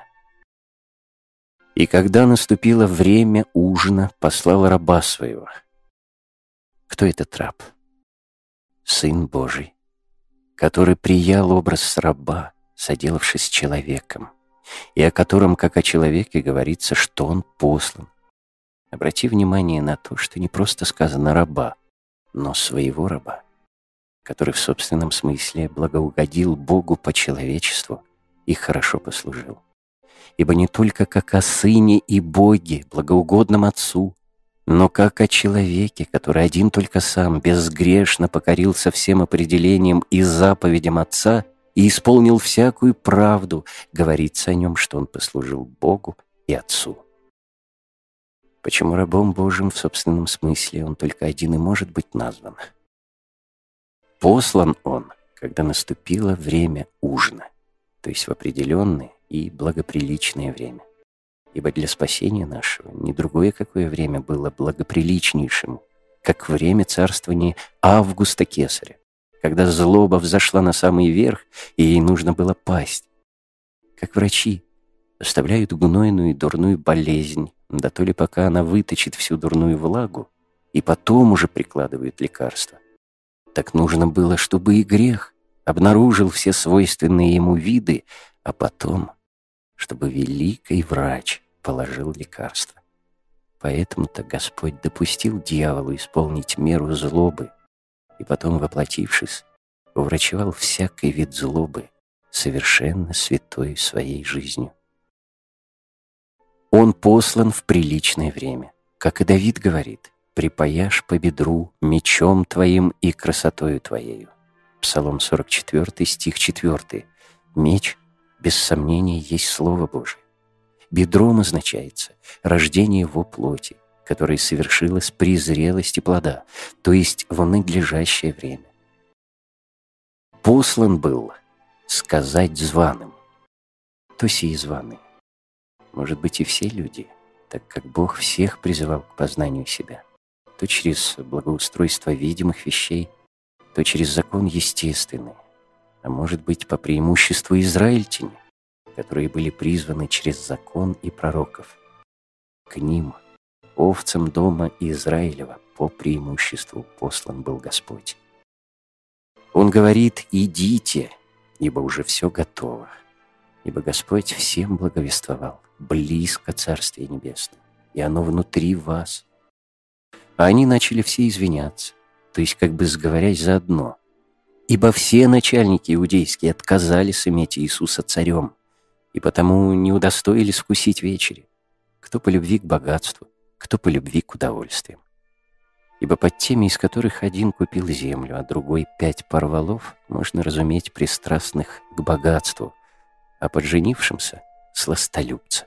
И когда наступило время ужина, послал раба своего. Кто этот раб? Сын Божий, который приял образ раба, соделавшись человеком, и о котором, как о человеке, говорится, что он послан. Обрати внимание на то, что не просто сказано «раба», но «своего раба», который в собственном смысле благоугодил Богу по человечеству и хорошо послужил. Ибо не только как о Сыне и Боге, благоугодном Отцу, но как о человеке, который один только сам безгрешно покорился всем определениям и заповедям Отца и исполнил всякую правду, говорится о нем, что он послужил Богу и Отцу. Почему рабом Божьим в собственном смысле он только один и может быть назван? Послан он, когда наступило время ужина, то есть в определенное и благоприличное время. Ибо для спасения нашего ни другое какое время было благоприличнейшим, как время царствования Августа Кесаря, когда злоба взошла на самый верх, и ей нужно было пасть. Как врачи оставляют гнойную и дурную болезнь, да то ли пока она выточит всю дурную влагу, и потом уже прикладывают лекарства. Так нужно было, чтобы и грех обнаружил все свойственные ему виды, а потом, чтобы великий врач положил лекарство. Поэтому-то Господь допустил дьяволу исполнить меру злобы, и потом, воплотившись, уврачевал всякий вид злобы, совершенно святой своей жизнью. Он послан в приличное время, как и Давид говорит: «Припаяшь по бедру мечом твоим и красотою твоею». Псалом сорок четыре, стих четыре. Меч, без сомнения, есть Слово Божие. Бедром означается рождение его плоти, которое совершилось при зрелости плода, то есть в надлежащее время. Послан был сказать званым. То сии званые. Может быть, и все люди, так как Бог всех призывал к познанию себя, то через благоустройство видимых вещей, то через закон естественный, а может быть, по преимуществу израильтяне, которые были призваны через закон и пророков. К ним, овцам дома Израилева, по преимуществу послан был Господь. Он говорит: «Идите, ибо уже все готово». Ибо Господь всем благовествовал: близко Царствие Небесное, и оно внутри вас. А они начали все извиняться, то есть как бы сговорясь заодно. Ибо все начальники иудейские отказались иметь Иисуса царем, и потому не удостоились вкусить вечери, кто по любви к богатству, кто по любви к удовольствиям. ибо под теми, из которых один купил землю, а другой пять пар волов, можно разуметь пристрастных к богатству, а под женившимся — сластолюбца.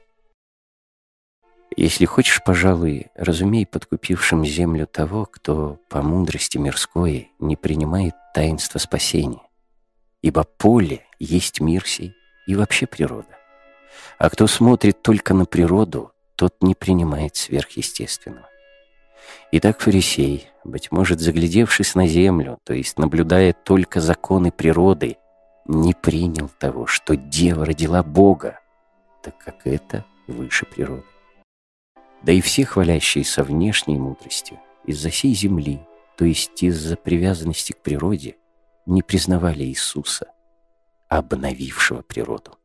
Если хочешь, пожалуй, разумей под купившим землю того, кто по мудрости мирской не принимает таинства спасения, ибо поле есть мир сей и вообще природа. А кто смотрит только на природу, тот не принимает сверхъестественного. Итак, фарисей, быть может, заглядевшись на землю, то есть наблюдая только законы природы, не принял того, что дева родила Бога, так как это выше природы. Да и все хвалящиеся внешней мудростью из-за сей земли, то есть из-за привязанности к природе, не признавали Иисуса, обновившего природу.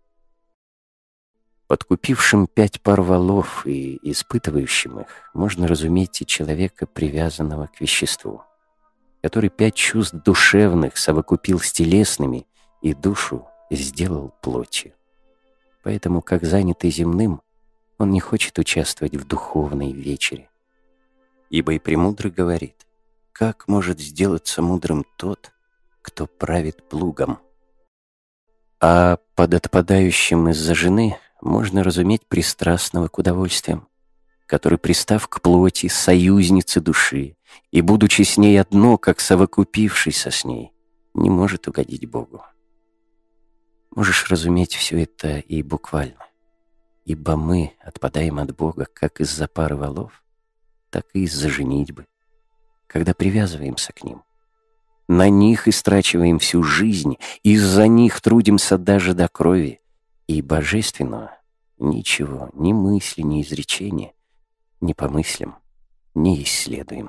Подкупившим пять пар волов и испытывающим их можно разуметь и человека, привязанного к веществу, который пять чувств душевных совокупил с телесными и душу сделал плотью. Поэтому, как занятый земным, он не хочет участвовать в духовной вечере. Ибо и премудрый говорит: как может сделаться мудрым тот, кто правит плугом? А под отпадающим из-за жены можно разуметь пристрастного к удовольствиям, который, пристав к плоти, союзницы души, и, будучи с ней одно, как совокупившийся с ней, не может угодить Богу. Можешь разуметь все это и буквально. Ибо мы отпадаем от Бога как из-за пары волов, так и из-за женитьбы, когда привязываемся к ним. На них истрачиваем всю жизнь, из-за них трудимся даже до крови, и божественного ничего, ни мысли, ни изречения, не помыслим, не исследуем.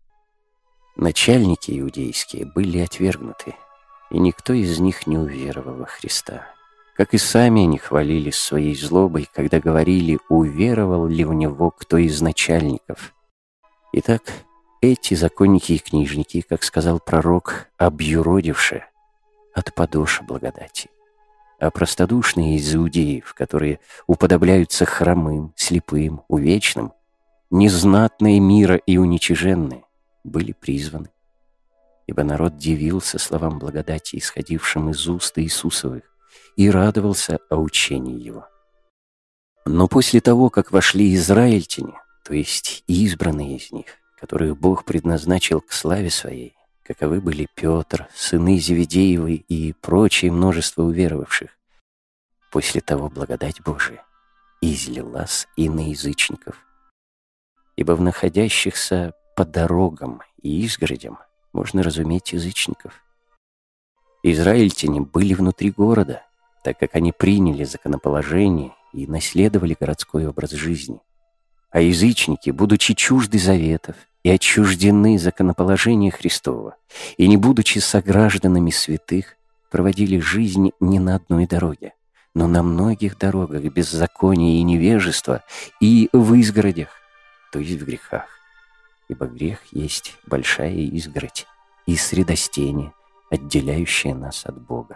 Начальники иудейские были отвергнуты, и никто из них не уверовал во Христа. Как и сами они хвалились своей злобой, когда говорили, уверовал ли в него кто из начальников. Итак, эти законники и книжники, как сказал пророк, объюродившие, отпадоша благодати. А простодушные из иудеев, которые уподобляются хромым, слепым, увечным, незнатные мира и уничиженные, были призваны. Ибо народ дивился словам благодати, исходившим из уст Иисусовых, и радовался о учении его. Но после того, как вошли израильтяне, то есть избранные из них, которых Бог предназначил к славе своей, каковы были Петр, сыны Зеведеевы и прочее множество уверовавших, после того благодать Божия излилась и на язычников. Ибо в находящихся по дорогам и изгородям можно разуметь язычников. Израильтяне были внутри города, так как они приняли законоположение и наследовали городской образ жизни. А язычники, будучи чужды заветов и отчуждены законоположения Христова, и не будучи согражданами святых, проводили жизнь не на одной дороге, но на многих дорогах беззакония и невежества, и в изгородях, то есть в грехах. Ибо грех есть большая изгородь и средостение, отделяющее нас от Бога.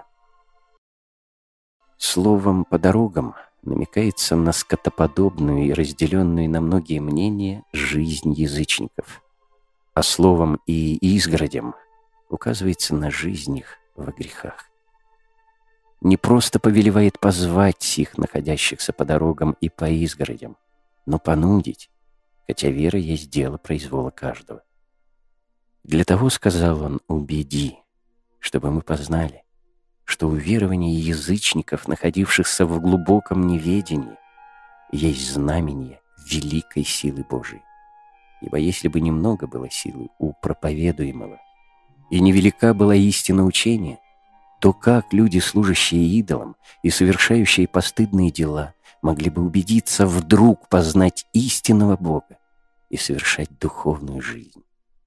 Словом «по дорогам» намекается на скотоподобную и разделенную на многие мнения жизнь язычников, а словом «и изгородям» указывается на жизнь их во грехах. Не просто повелевает позвать их, находящихся по дорогам и по изгородям, но понудить, хотя вера есть дело произвола каждого. Для того, сказал он, убеди, чтобы мы познали, что уверование язычников, находившихся в глубоком неведении, есть знамение великой силы Божией. Ибо если бы немного было силы у проповедуемого, и невелика была истина учения, то как люди, служащие идолам и совершающие постыдные дела, могли бы убедиться вдруг познать истинного Бога и совершать духовную жизнь?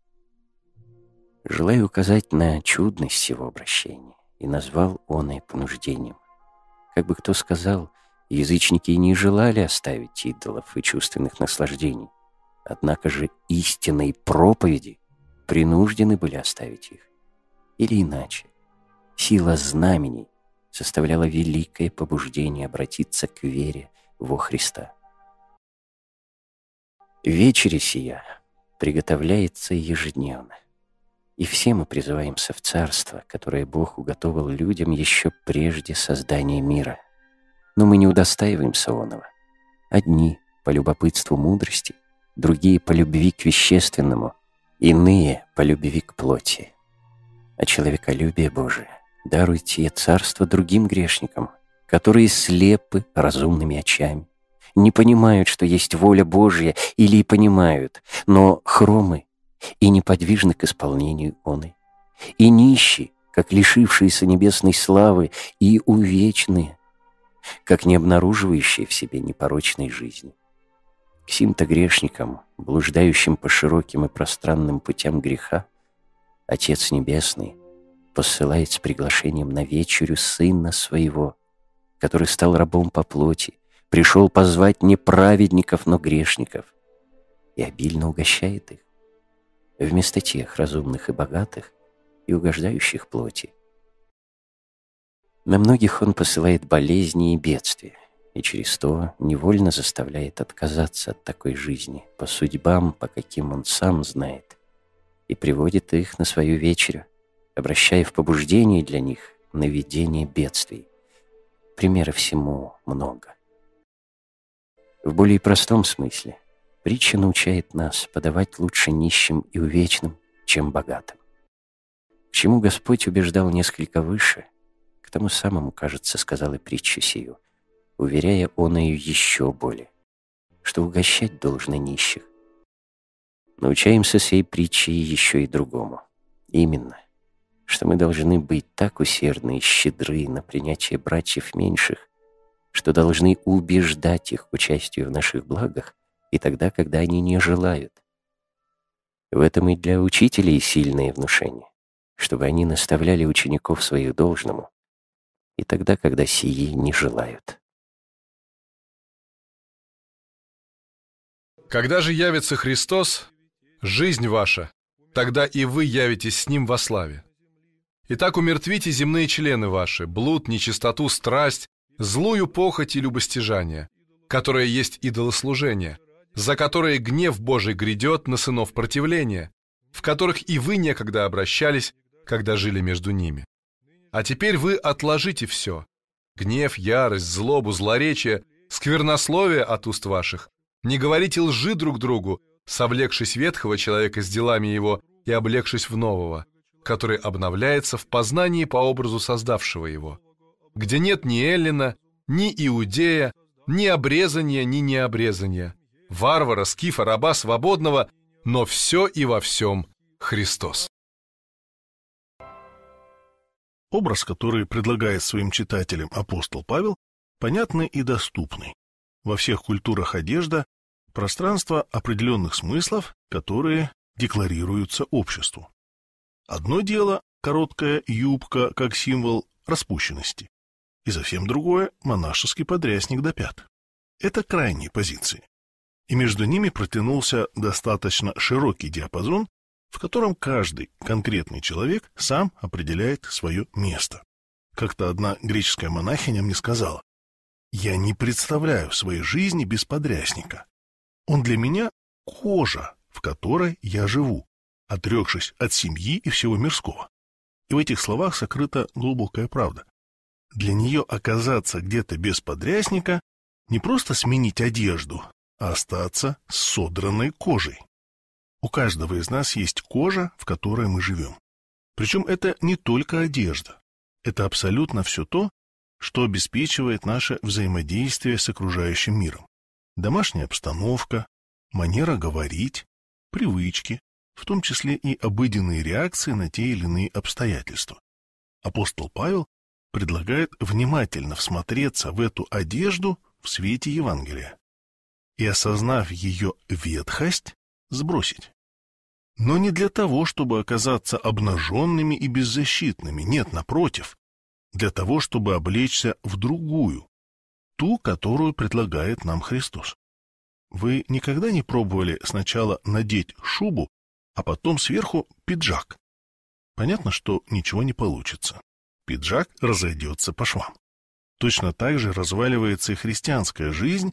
Желаю указать на чудность его обращения, и назвал он и понуждением. Как бы кто сказал, язычники не желали оставить идолов и чувственных наслаждений, однако же истинной проповеди принуждены были оставить их. Или иначе, сила знамений составляла великое побуждение обратиться к вере во Христа. Вечеря сия приготовляется ежедневно. И все мы призываемся в Царство, которое Бог уготовил людям еще прежде создания мира. Но мы не удостаиваемся оного. Одни по любопытству мудрости, другие по любви к вещественному, иные по любви к плоти. А человеколюбие Божие даруйте и царство другим грешникам, которые слепы разумными очами, не понимают, что есть воля Божья, или и понимают, но хромы и неподвижны к исполнению оной, и нищи, как лишившиеся небесной славы, и увечные, как не обнаруживающие в себе непорочной жизни. К сим-то грешникам, блуждающим по широким и пространным путям греха, Отец Небесный посылает с приглашением на вечерю Сына Своего, который стал рабом по плоти, пришел позвать не праведников, но грешников, и обильно угощает их, вместо тех разумных и богатых и угождающих плоти. На многих Он посылает болезни и бедствия, и через то невольно заставляет отказаться от такой жизни по судьбам, по каким Он сам знает, и приводит их на свою вечерю, обращая в побуждение для них на видение бедствий. Примеров всему много. В более простом смысле притча научает нас подавать лучше нищим и увечным, чем богатым. К чему Господь убеждал несколько выше, к тому самому, кажется, сказал и притчу сию, уверяя он ее еще более, что угощать должно нищих. Научаемся сей притчей еще и другому. Именно, что мы должны быть так усердны и щедры на принятие братьев меньших, что должны убеждать их к участию в наших благах и тогда, когда они не желают. В этом и для учителей сильное внушение, чтобы они наставляли учеников своих должному и тогда, когда сии не желают. Когда же явится Христос, жизнь ваша, тогда и вы явитесь с Ним во славе. Итак, умертвите земные члены ваши, блуд, нечистоту, страсть, злую похоть и любостяжание, которое есть идолослужение, за которое гнев Божий грядет на сынов противления, в которых и вы некогда обращались, когда жили между ними. А теперь вы отложите все — гнев, ярость, злобу, злоречие, сквернословие от уст ваших. Не говорите лжи друг другу, совлекшись ветхого человека с делами его и облегшись в нового, который обновляется в познании по образу создавшего его, где нет ни эллина, ни иудея, ни обрезания, ни необрезания, варвара, скифа, раба, свободного, но все и во всем Христос. Образ, который предлагает своим читателям апостол Павел, понятный и доступный. Во всех культурах одежда – пространство определенных смыслов, которые декларируются обществу. Одно дело – короткая юбка как символ распущенности, и совсем другое – монашеский подрясник до пят. Это крайние позиции. И между ними протянулся достаточно широкий диапазон, в котором каждый конкретный человек сам определяет свое место. Как-то одна греческая монахиня мне сказала: «Я не представляю своей жизни без подрясника. Он для меня кожа, в которой я живу, отрекшись от семьи и всего мирского». И в этих словах сокрыта глубокая правда. Для нее оказаться где-то без подрясника не просто сменить одежду, а остаться с содранной кожей. У каждого из нас есть кожа, в которой мы живем. Причем это не только одежда. Это абсолютно все то, что обеспечивает наше взаимодействие с окружающим миром. Домашняя обстановка, манера говорить, привычки, в том числе и обыденные реакции на те или иные обстоятельства. Апостол Павел предлагает внимательно всмотреться в эту одежду в свете Евангелия и, осознав ее ветхость, сбросить. Но не для того, чтобы оказаться обнаженными и беззащитными, нет, напротив, для того, чтобы облечься в другую, ту, которую предлагает нам Христос. Вы никогда не пробовали сначала надеть шубу, а потом сверху пиджак? Понятно, что ничего не получится. Пиджак разойдется по швам. Точно так же разваливается и христианская жизнь,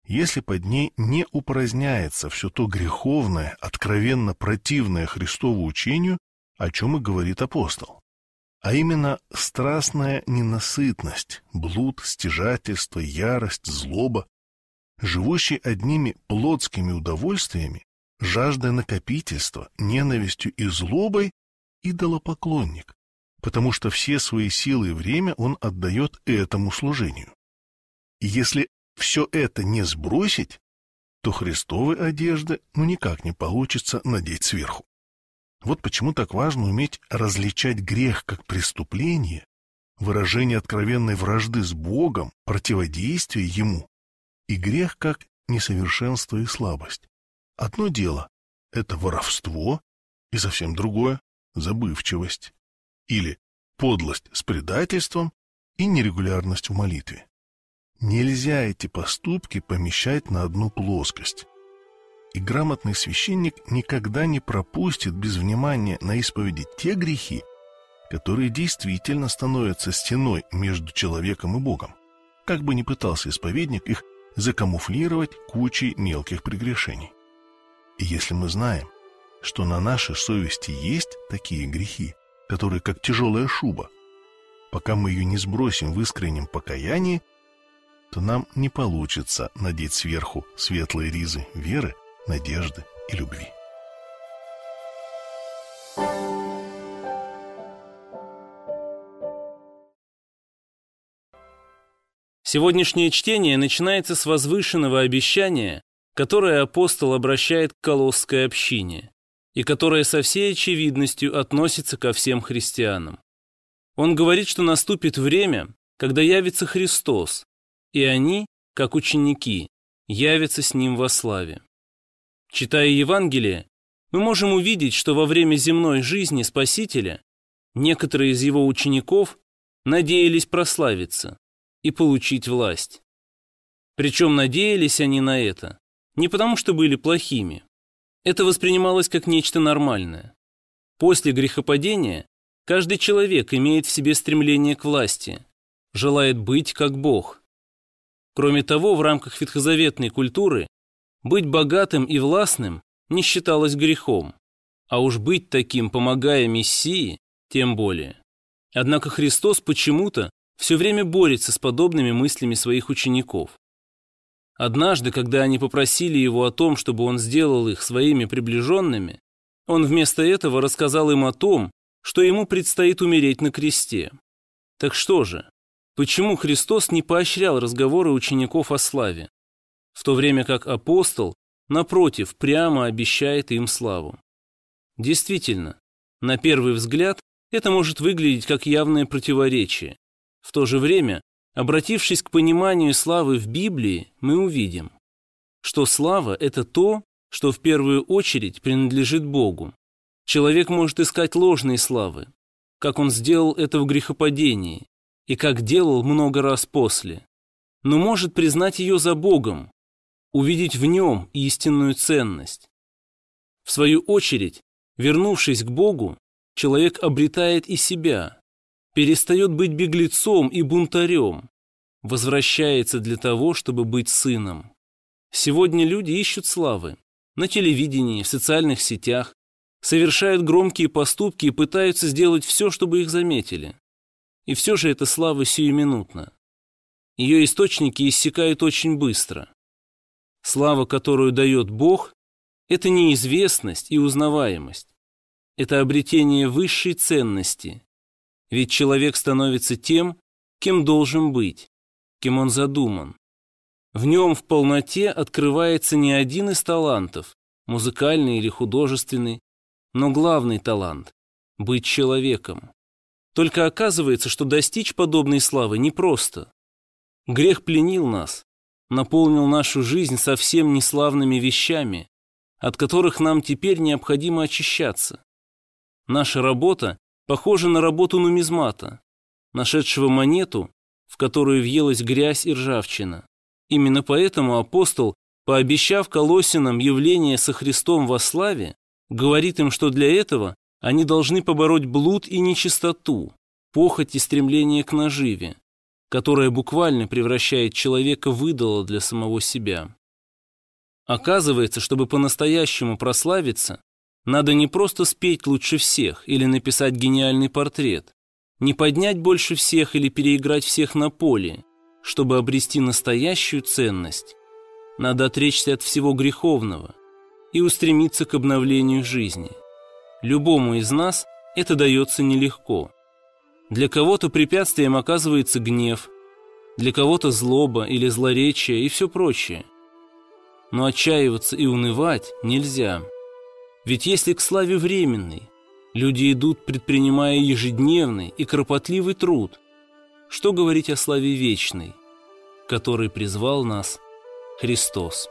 если под ней не упраздняется все то греховное, откровенно противное Христову учению, о чем и говорит апостол, а именно страстная ненасытность, блуд, стяжательство, ярость, злоба, живущий одними плотскими удовольствиями, жаждой накопительства, ненавистью и злобой, идолопоклонник, потому что все свои силы и время он отдает этому служению. И если все это не сбросить, то Христовой одежды ну никак не получится надеть сверху. Вот почему так важно уметь различать грех как преступление, выражение откровенной вражды с Богом, противодействие Ему, и грех как несовершенство и слабость. Одно дело — это воровство, и совсем другое — забывчивость, или подлость с предательством и нерегулярность в молитве. Нельзя эти поступки помещать на одну плоскость. И грамотный священник никогда не пропустит без внимания на исповеди те грехи, которые действительно становятся стеной между человеком и Богом, как бы ни пытался исповедник их закамуфлировать кучей мелких прегрешений. И если мы знаем, что на нашей совести есть такие грехи, которые как тяжелая шуба, пока мы ее не сбросим в искреннем покаянии, то нам не получится надеть сверху светлые ризы веры, надежды и любви. Сегодняшнее чтение начинается с возвышенного обещания, которое апостол обращает к колосской общине, и которое со всей очевидностью относится ко всем христианам. Он говорит, что наступит время, когда явится Христос, и они, как ученики, явятся с Ним во славе. Читая Евангелие, мы можем увидеть, что во время земной жизни Спасителя некоторые из Его учеников надеялись прославиться и получить власть. Причем надеялись они на это не потому, что были плохими. Это воспринималось как нечто нормальное. После грехопадения каждый человек имеет в себе стремление к власти, желает быть как Бог. Кроме того, в рамках ветхозаветной культуры быть богатым и властным не считалось грехом, а уж быть таким, помогая Мессии, тем более. Однако Христос почему-то все время борется с подобными мыслями своих учеников. Однажды, когда они попросили Его о том, чтобы Он сделал их своими приближенными, Он вместо этого рассказал им о том, что Ему предстоит умереть на кресте. Так что же? Почему Христос не поощрял разговоры учеников о славе, в то время как апостол, напротив, прямо обещает им славу? Действительно, на первый взгляд, это может выглядеть как явное противоречие. В то же время, обратившись к пониманию славы в Библии, мы увидим, что слава – это то, что в первую очередь принадлежит Богу. Человек может искать ложные славы, как он сделал это в грехопадении, и как делал много раз после, но может признать ее за Богом, увидеть в нем истинную ценность. В свою очередь, вернувшись к Богу, человек обретает и себя, перестает быть беглецом и бунтарем, возвращается для того, чтобы быть сыном. Сегодня люди ищут славы на телевидении, в социальных сетях, совершают громкие поступки и пытаются сделать все, чтобы их заметили. И все же эта слава сиюминутна. Ее источники иссякают очень быстро. Слава, которую дает Бог, это неизвестность и узнаваемость. Это обретение высшей ценности. Ведь человек становится тем, кем должен быть, кем он задуман. В нем в полноте открывается не один из талантов, музыкальный или художественный, но главный талант – быть человеком. Только оказывается, что достичь подобной славы непросто. Грех пленил нас, наполнил нашу жизнь совсем неславными вещами, от которых нам теперь необходимо очищаться. Наша работа похожа на работу нумизмата, нашедшего монету, в которую въелась грязь и ржавчина. Именно поэтому апостол, пообещав колоссянам явление со Христом во славе, говорит им, что для этого они должны побороть блуд и нечистоту, похоть и стремление к наживе, которое буквально превращает человека в идола для самого себя. Оказывается, чтобы по-настоящему прославиться, надо не просто спеть лучше всех или написать гениальный портрет, не поднять больше всех или переиграть всех на поле. Чтобы обрести настоящую ценность, надо отречься от всего греховного и устремиться к обновлению жизни. Любому из нас это дается нелегко. Для кого-то препятствием оказывается гнев, для кого-то злоба или злоречие и все прочее. Но отчаиваться и унывать нельзя. Ведь если к славе временной люди идут, предпринимая ежедневный и кропотливый труд, что говорить о славе вечной, который призвал нас Христос?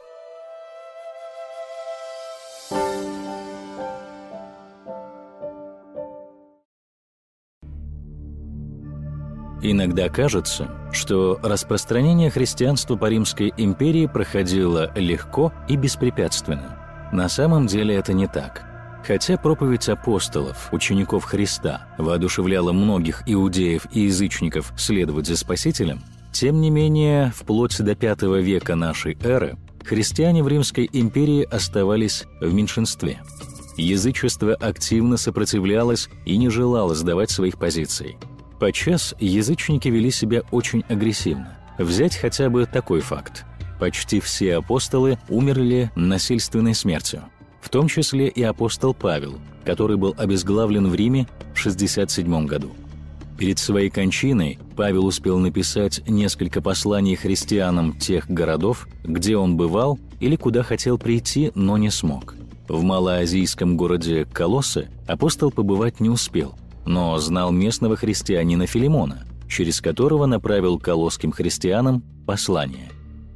Иногда кажется, что распространение христианства по Римской империи проходило легко и беспрепятственно. На самом деле это не так. Хотя проповедь апостолов, учеников Христа, воодушевляла многих иудеев и язычников следовать за Спасителем, тем не менее, вплоть до пятого века нашей эры христиане в Римской империи оставались в меньшинстве. Язычество активно сопротивлялось и не желало сдавать своих позиций. Подчас язычники вели себя очень агрессивно. Взять хотя бы такой факт. Почти все апостолы умерли насильственной смертью, в том числе и апостол Павел, который был обезглавлен в Риме в шестьдесят седьмом году. Перед своей кончиной Павел успел написать несколько посланий христианам тех городов, где он бывал или куда хотел прийти, но не смог. В малоазийском городе Колоссе апостол побывать не успел, но знал местного христианина Филимона, через которого направил колосским христианам послание.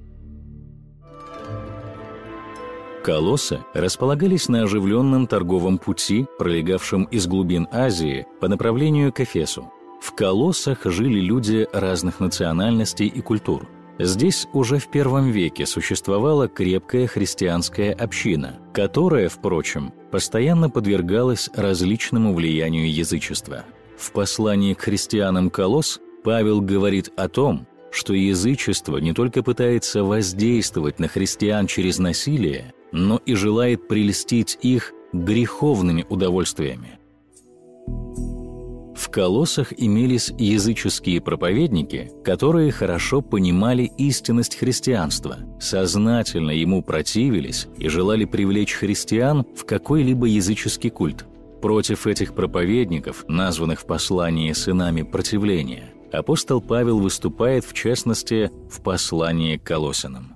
Колоссы располагались на оживленном торговом пути, пролегавшем из глубин Азии по направлению к Эфесу. В Колоссах жили люди разных национальностей и культур. Здесь уже в первом веке существовала крепкая христианская община, которая, впрочем, постоянно подвергалась различному влиянию язычества. В послании к христианам Колосс Павел говорит о том, что язычество не только пытается воздействовать на христиан через насилие, но и желает прельстить их греховными удовольствиями. В Колоссах имелись языческие проповедники, которые хорошо понимали истинность христианства, сознательно ему противились и желали привлечь христиан в какой-либо языческий культ. Против этих проповедников, названных в послании сынами противления, апостол Павел выступает, в частности, в послании к Колоссянам.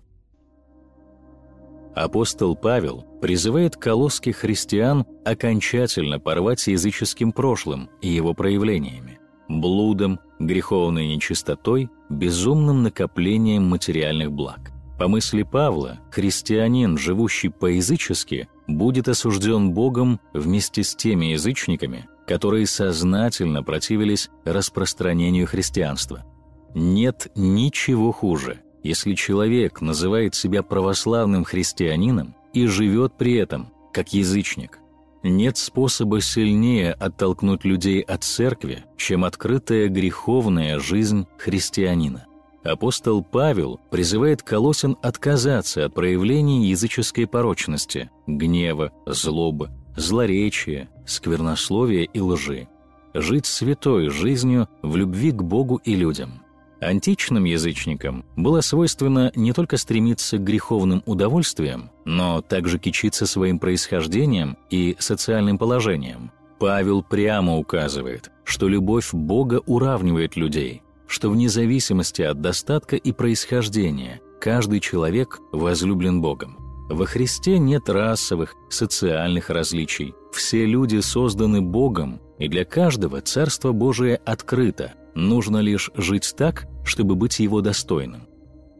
Апостол Павел призывает колосских христиан окончательно порвать с языческим прошлым и его проявлениями – блудом, греховной нечистотой, безумным накоплением материальных благ. По мысли Павла, христианин, живущий по-язычески, будет осужден Богом вместе с теми язычниками, которые сознательно противились распространению христианства. Нет ничего хуже, если человек называет себя православным христианином и живет при этом как язычник. Нет способа сильнее оттолкнуть людей от церкви, чем открытая греховная жизнь христианина. Апостол Павел призывает колоссян отказаться от проявлений языческой порочности, гнева, злобы, злоречия, сквернословия и лжи, жить святой жизнью в любви к Богу и людям. Античным язычникам было свойственно не только стремиться к греховным удовольствиям, но также кичиться своим происхождением и социальным положением. Павел прямо указывает, что любовь Бога уравнивает людей, что вне зависимости от достатка и происхождения каждый человек возлюблен Богом. Во Христе нет расовых, социальных различий. Все люди созданы Богом, и для каждого Царство Божие открыто. Нужно лишь жить так, чтобы быть его достойным.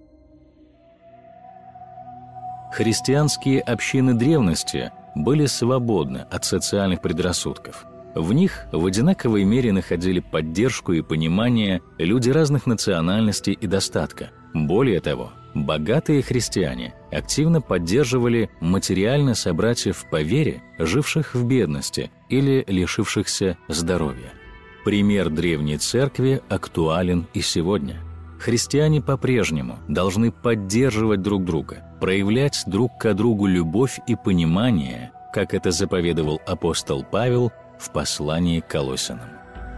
Христианские общины древности были свободны от социальных предрассудков. В них в одинаковой мере находили поддержку и понимание люди разных национальностей и достатка. Более того, богатые христиане активно поддерживали материально собратьев по вере, живших в бедности или лишившихся здоровья. Пример древней церкви актуален и сегодня. Христиане по-прежнему должны поддерживать друг друга, проявлять друг к другу любовь и понимание, как это заповедовал апостол Павел в послании к Колоссянам.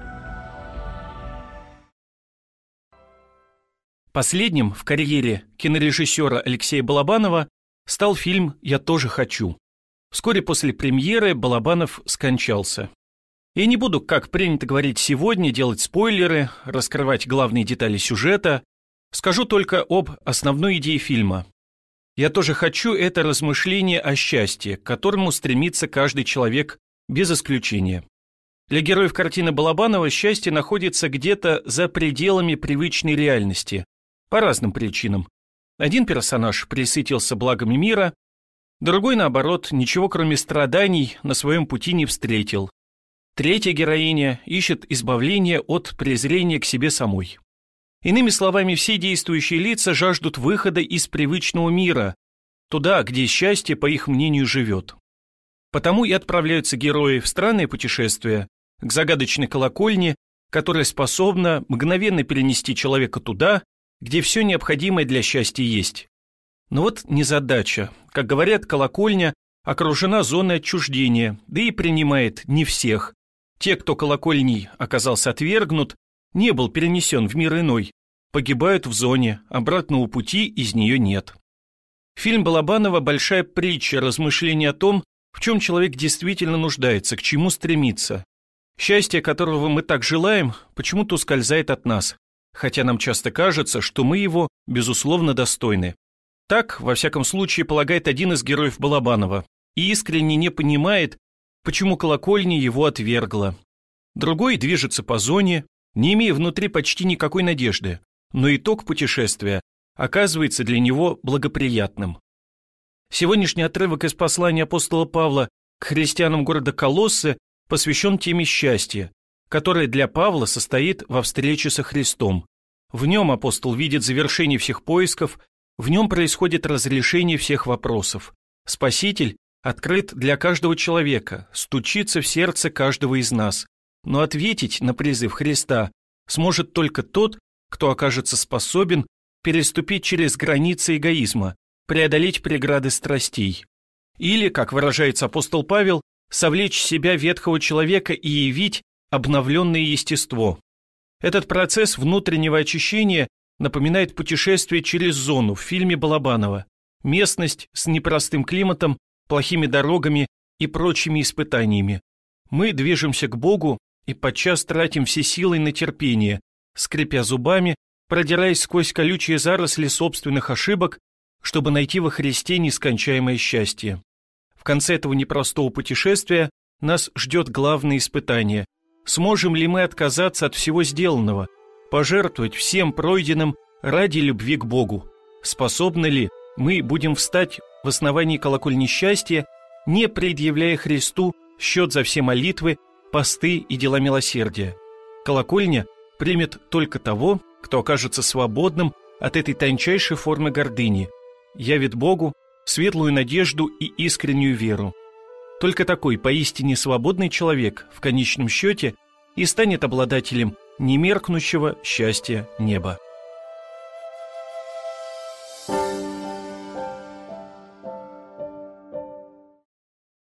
Последним в карьере кинорежиссера Алексея Балабанова стал фильм «Я тоже хочу». Вскоре после премьеры Балабанов скончался. Я не буду, как принято говорить сегодня, делать спойлеры, раскрывать главные детали сюжета. Скажу только об основной идее фильма. «Я тоже хочу» — это размышление о счастье, к которому стремится каждый человек без исключения. Для героев картины Балабанова счастье находится где-то за пределами привычной реальности, по разным причинам. Один персонаж пресытился благами мира, другой, наоборот, ничего кроме страданий на своем пути не встретил. Третья героиня ищет избавления от презрения к себе самой. Иными словами, все действующие лица жаждут выхода из привычного мира, туда, где счастье, по их мнению, живет. Потому и отправляются герои в странное путешествие, к загадочной колокольне, которая способна мгновенно перенести человека туда, где все необходимое для счастья есть. Но вот незадача. Как говорят, колокольня окружена зоной отчуждения, да и принимает не всех. Те, кто колокольней оказался отвергнут, не был перенесен в мир иной, погибают в зоне, обратного пути из нее нет. Фильм Балабанова – большая притча, размышление о том, в чем человек действительно нуждается, к чему стремится. Счастье, которого мы так желаем, почему-то ускользает от нас, хотя нам часто кажется, что мы его, безусловно, достойны. Так, во всяком случае, полагает один из героев Балабанова и искренне не понимает, почему колокольня его отвергла. Другой движется по зоне, не имея внутри почти никакой надежды, но итог путешествия оказывается для него благоприятным. Сегодняшний отрывок из послания апостола Павла к христианам города Колоссы посвящен теме счастья, которое для Павла состоит во встрече со Христом. В нем апостол видит завершение всех поисков, в нем происходит разрешение всех вопросов. Спаситель открыт для каждого человека, стучится в сердце каждого из нас. Но ответить на призыв Христа сможет только тот, кто окажется способен переступить через границы эгоизма, преодолеть преграды страстей. Или, как выражается апостол Павел, совлечь в себя ветхого человека и явить обновленное естество. Этот процесс внутреннего очищения напоминает путешествие через зону в фильме Балабанова, местность с непростым климатом, плохими дорогами и прочими испытаниями. Мы движемся к Богу и подчас тратим все силы на терпение, скрипя зубами, продираясь сквозь колючие заросли собственных ошибок, чтобы найти во Христе нескончаемое счастье. В конце этого непростого путешествия нас ждет главное испытание. Сможем ли мы отказаться от всего сделанного, пожертвовать всем пройденным ради любви к Богу? Способны ли мы будем встать в основании колокольни счастья, не предъявляя Христу счет за все молитвы, посты и дела милосердия? Колокольня примет только того, кто окажется свободным от этой тончайшей формы гордыни, явит Богу светлую надежду и искреннюю веру. Только такой поистине свободный человек в конечном счете и станет обладателем немеркнущего счастья неба.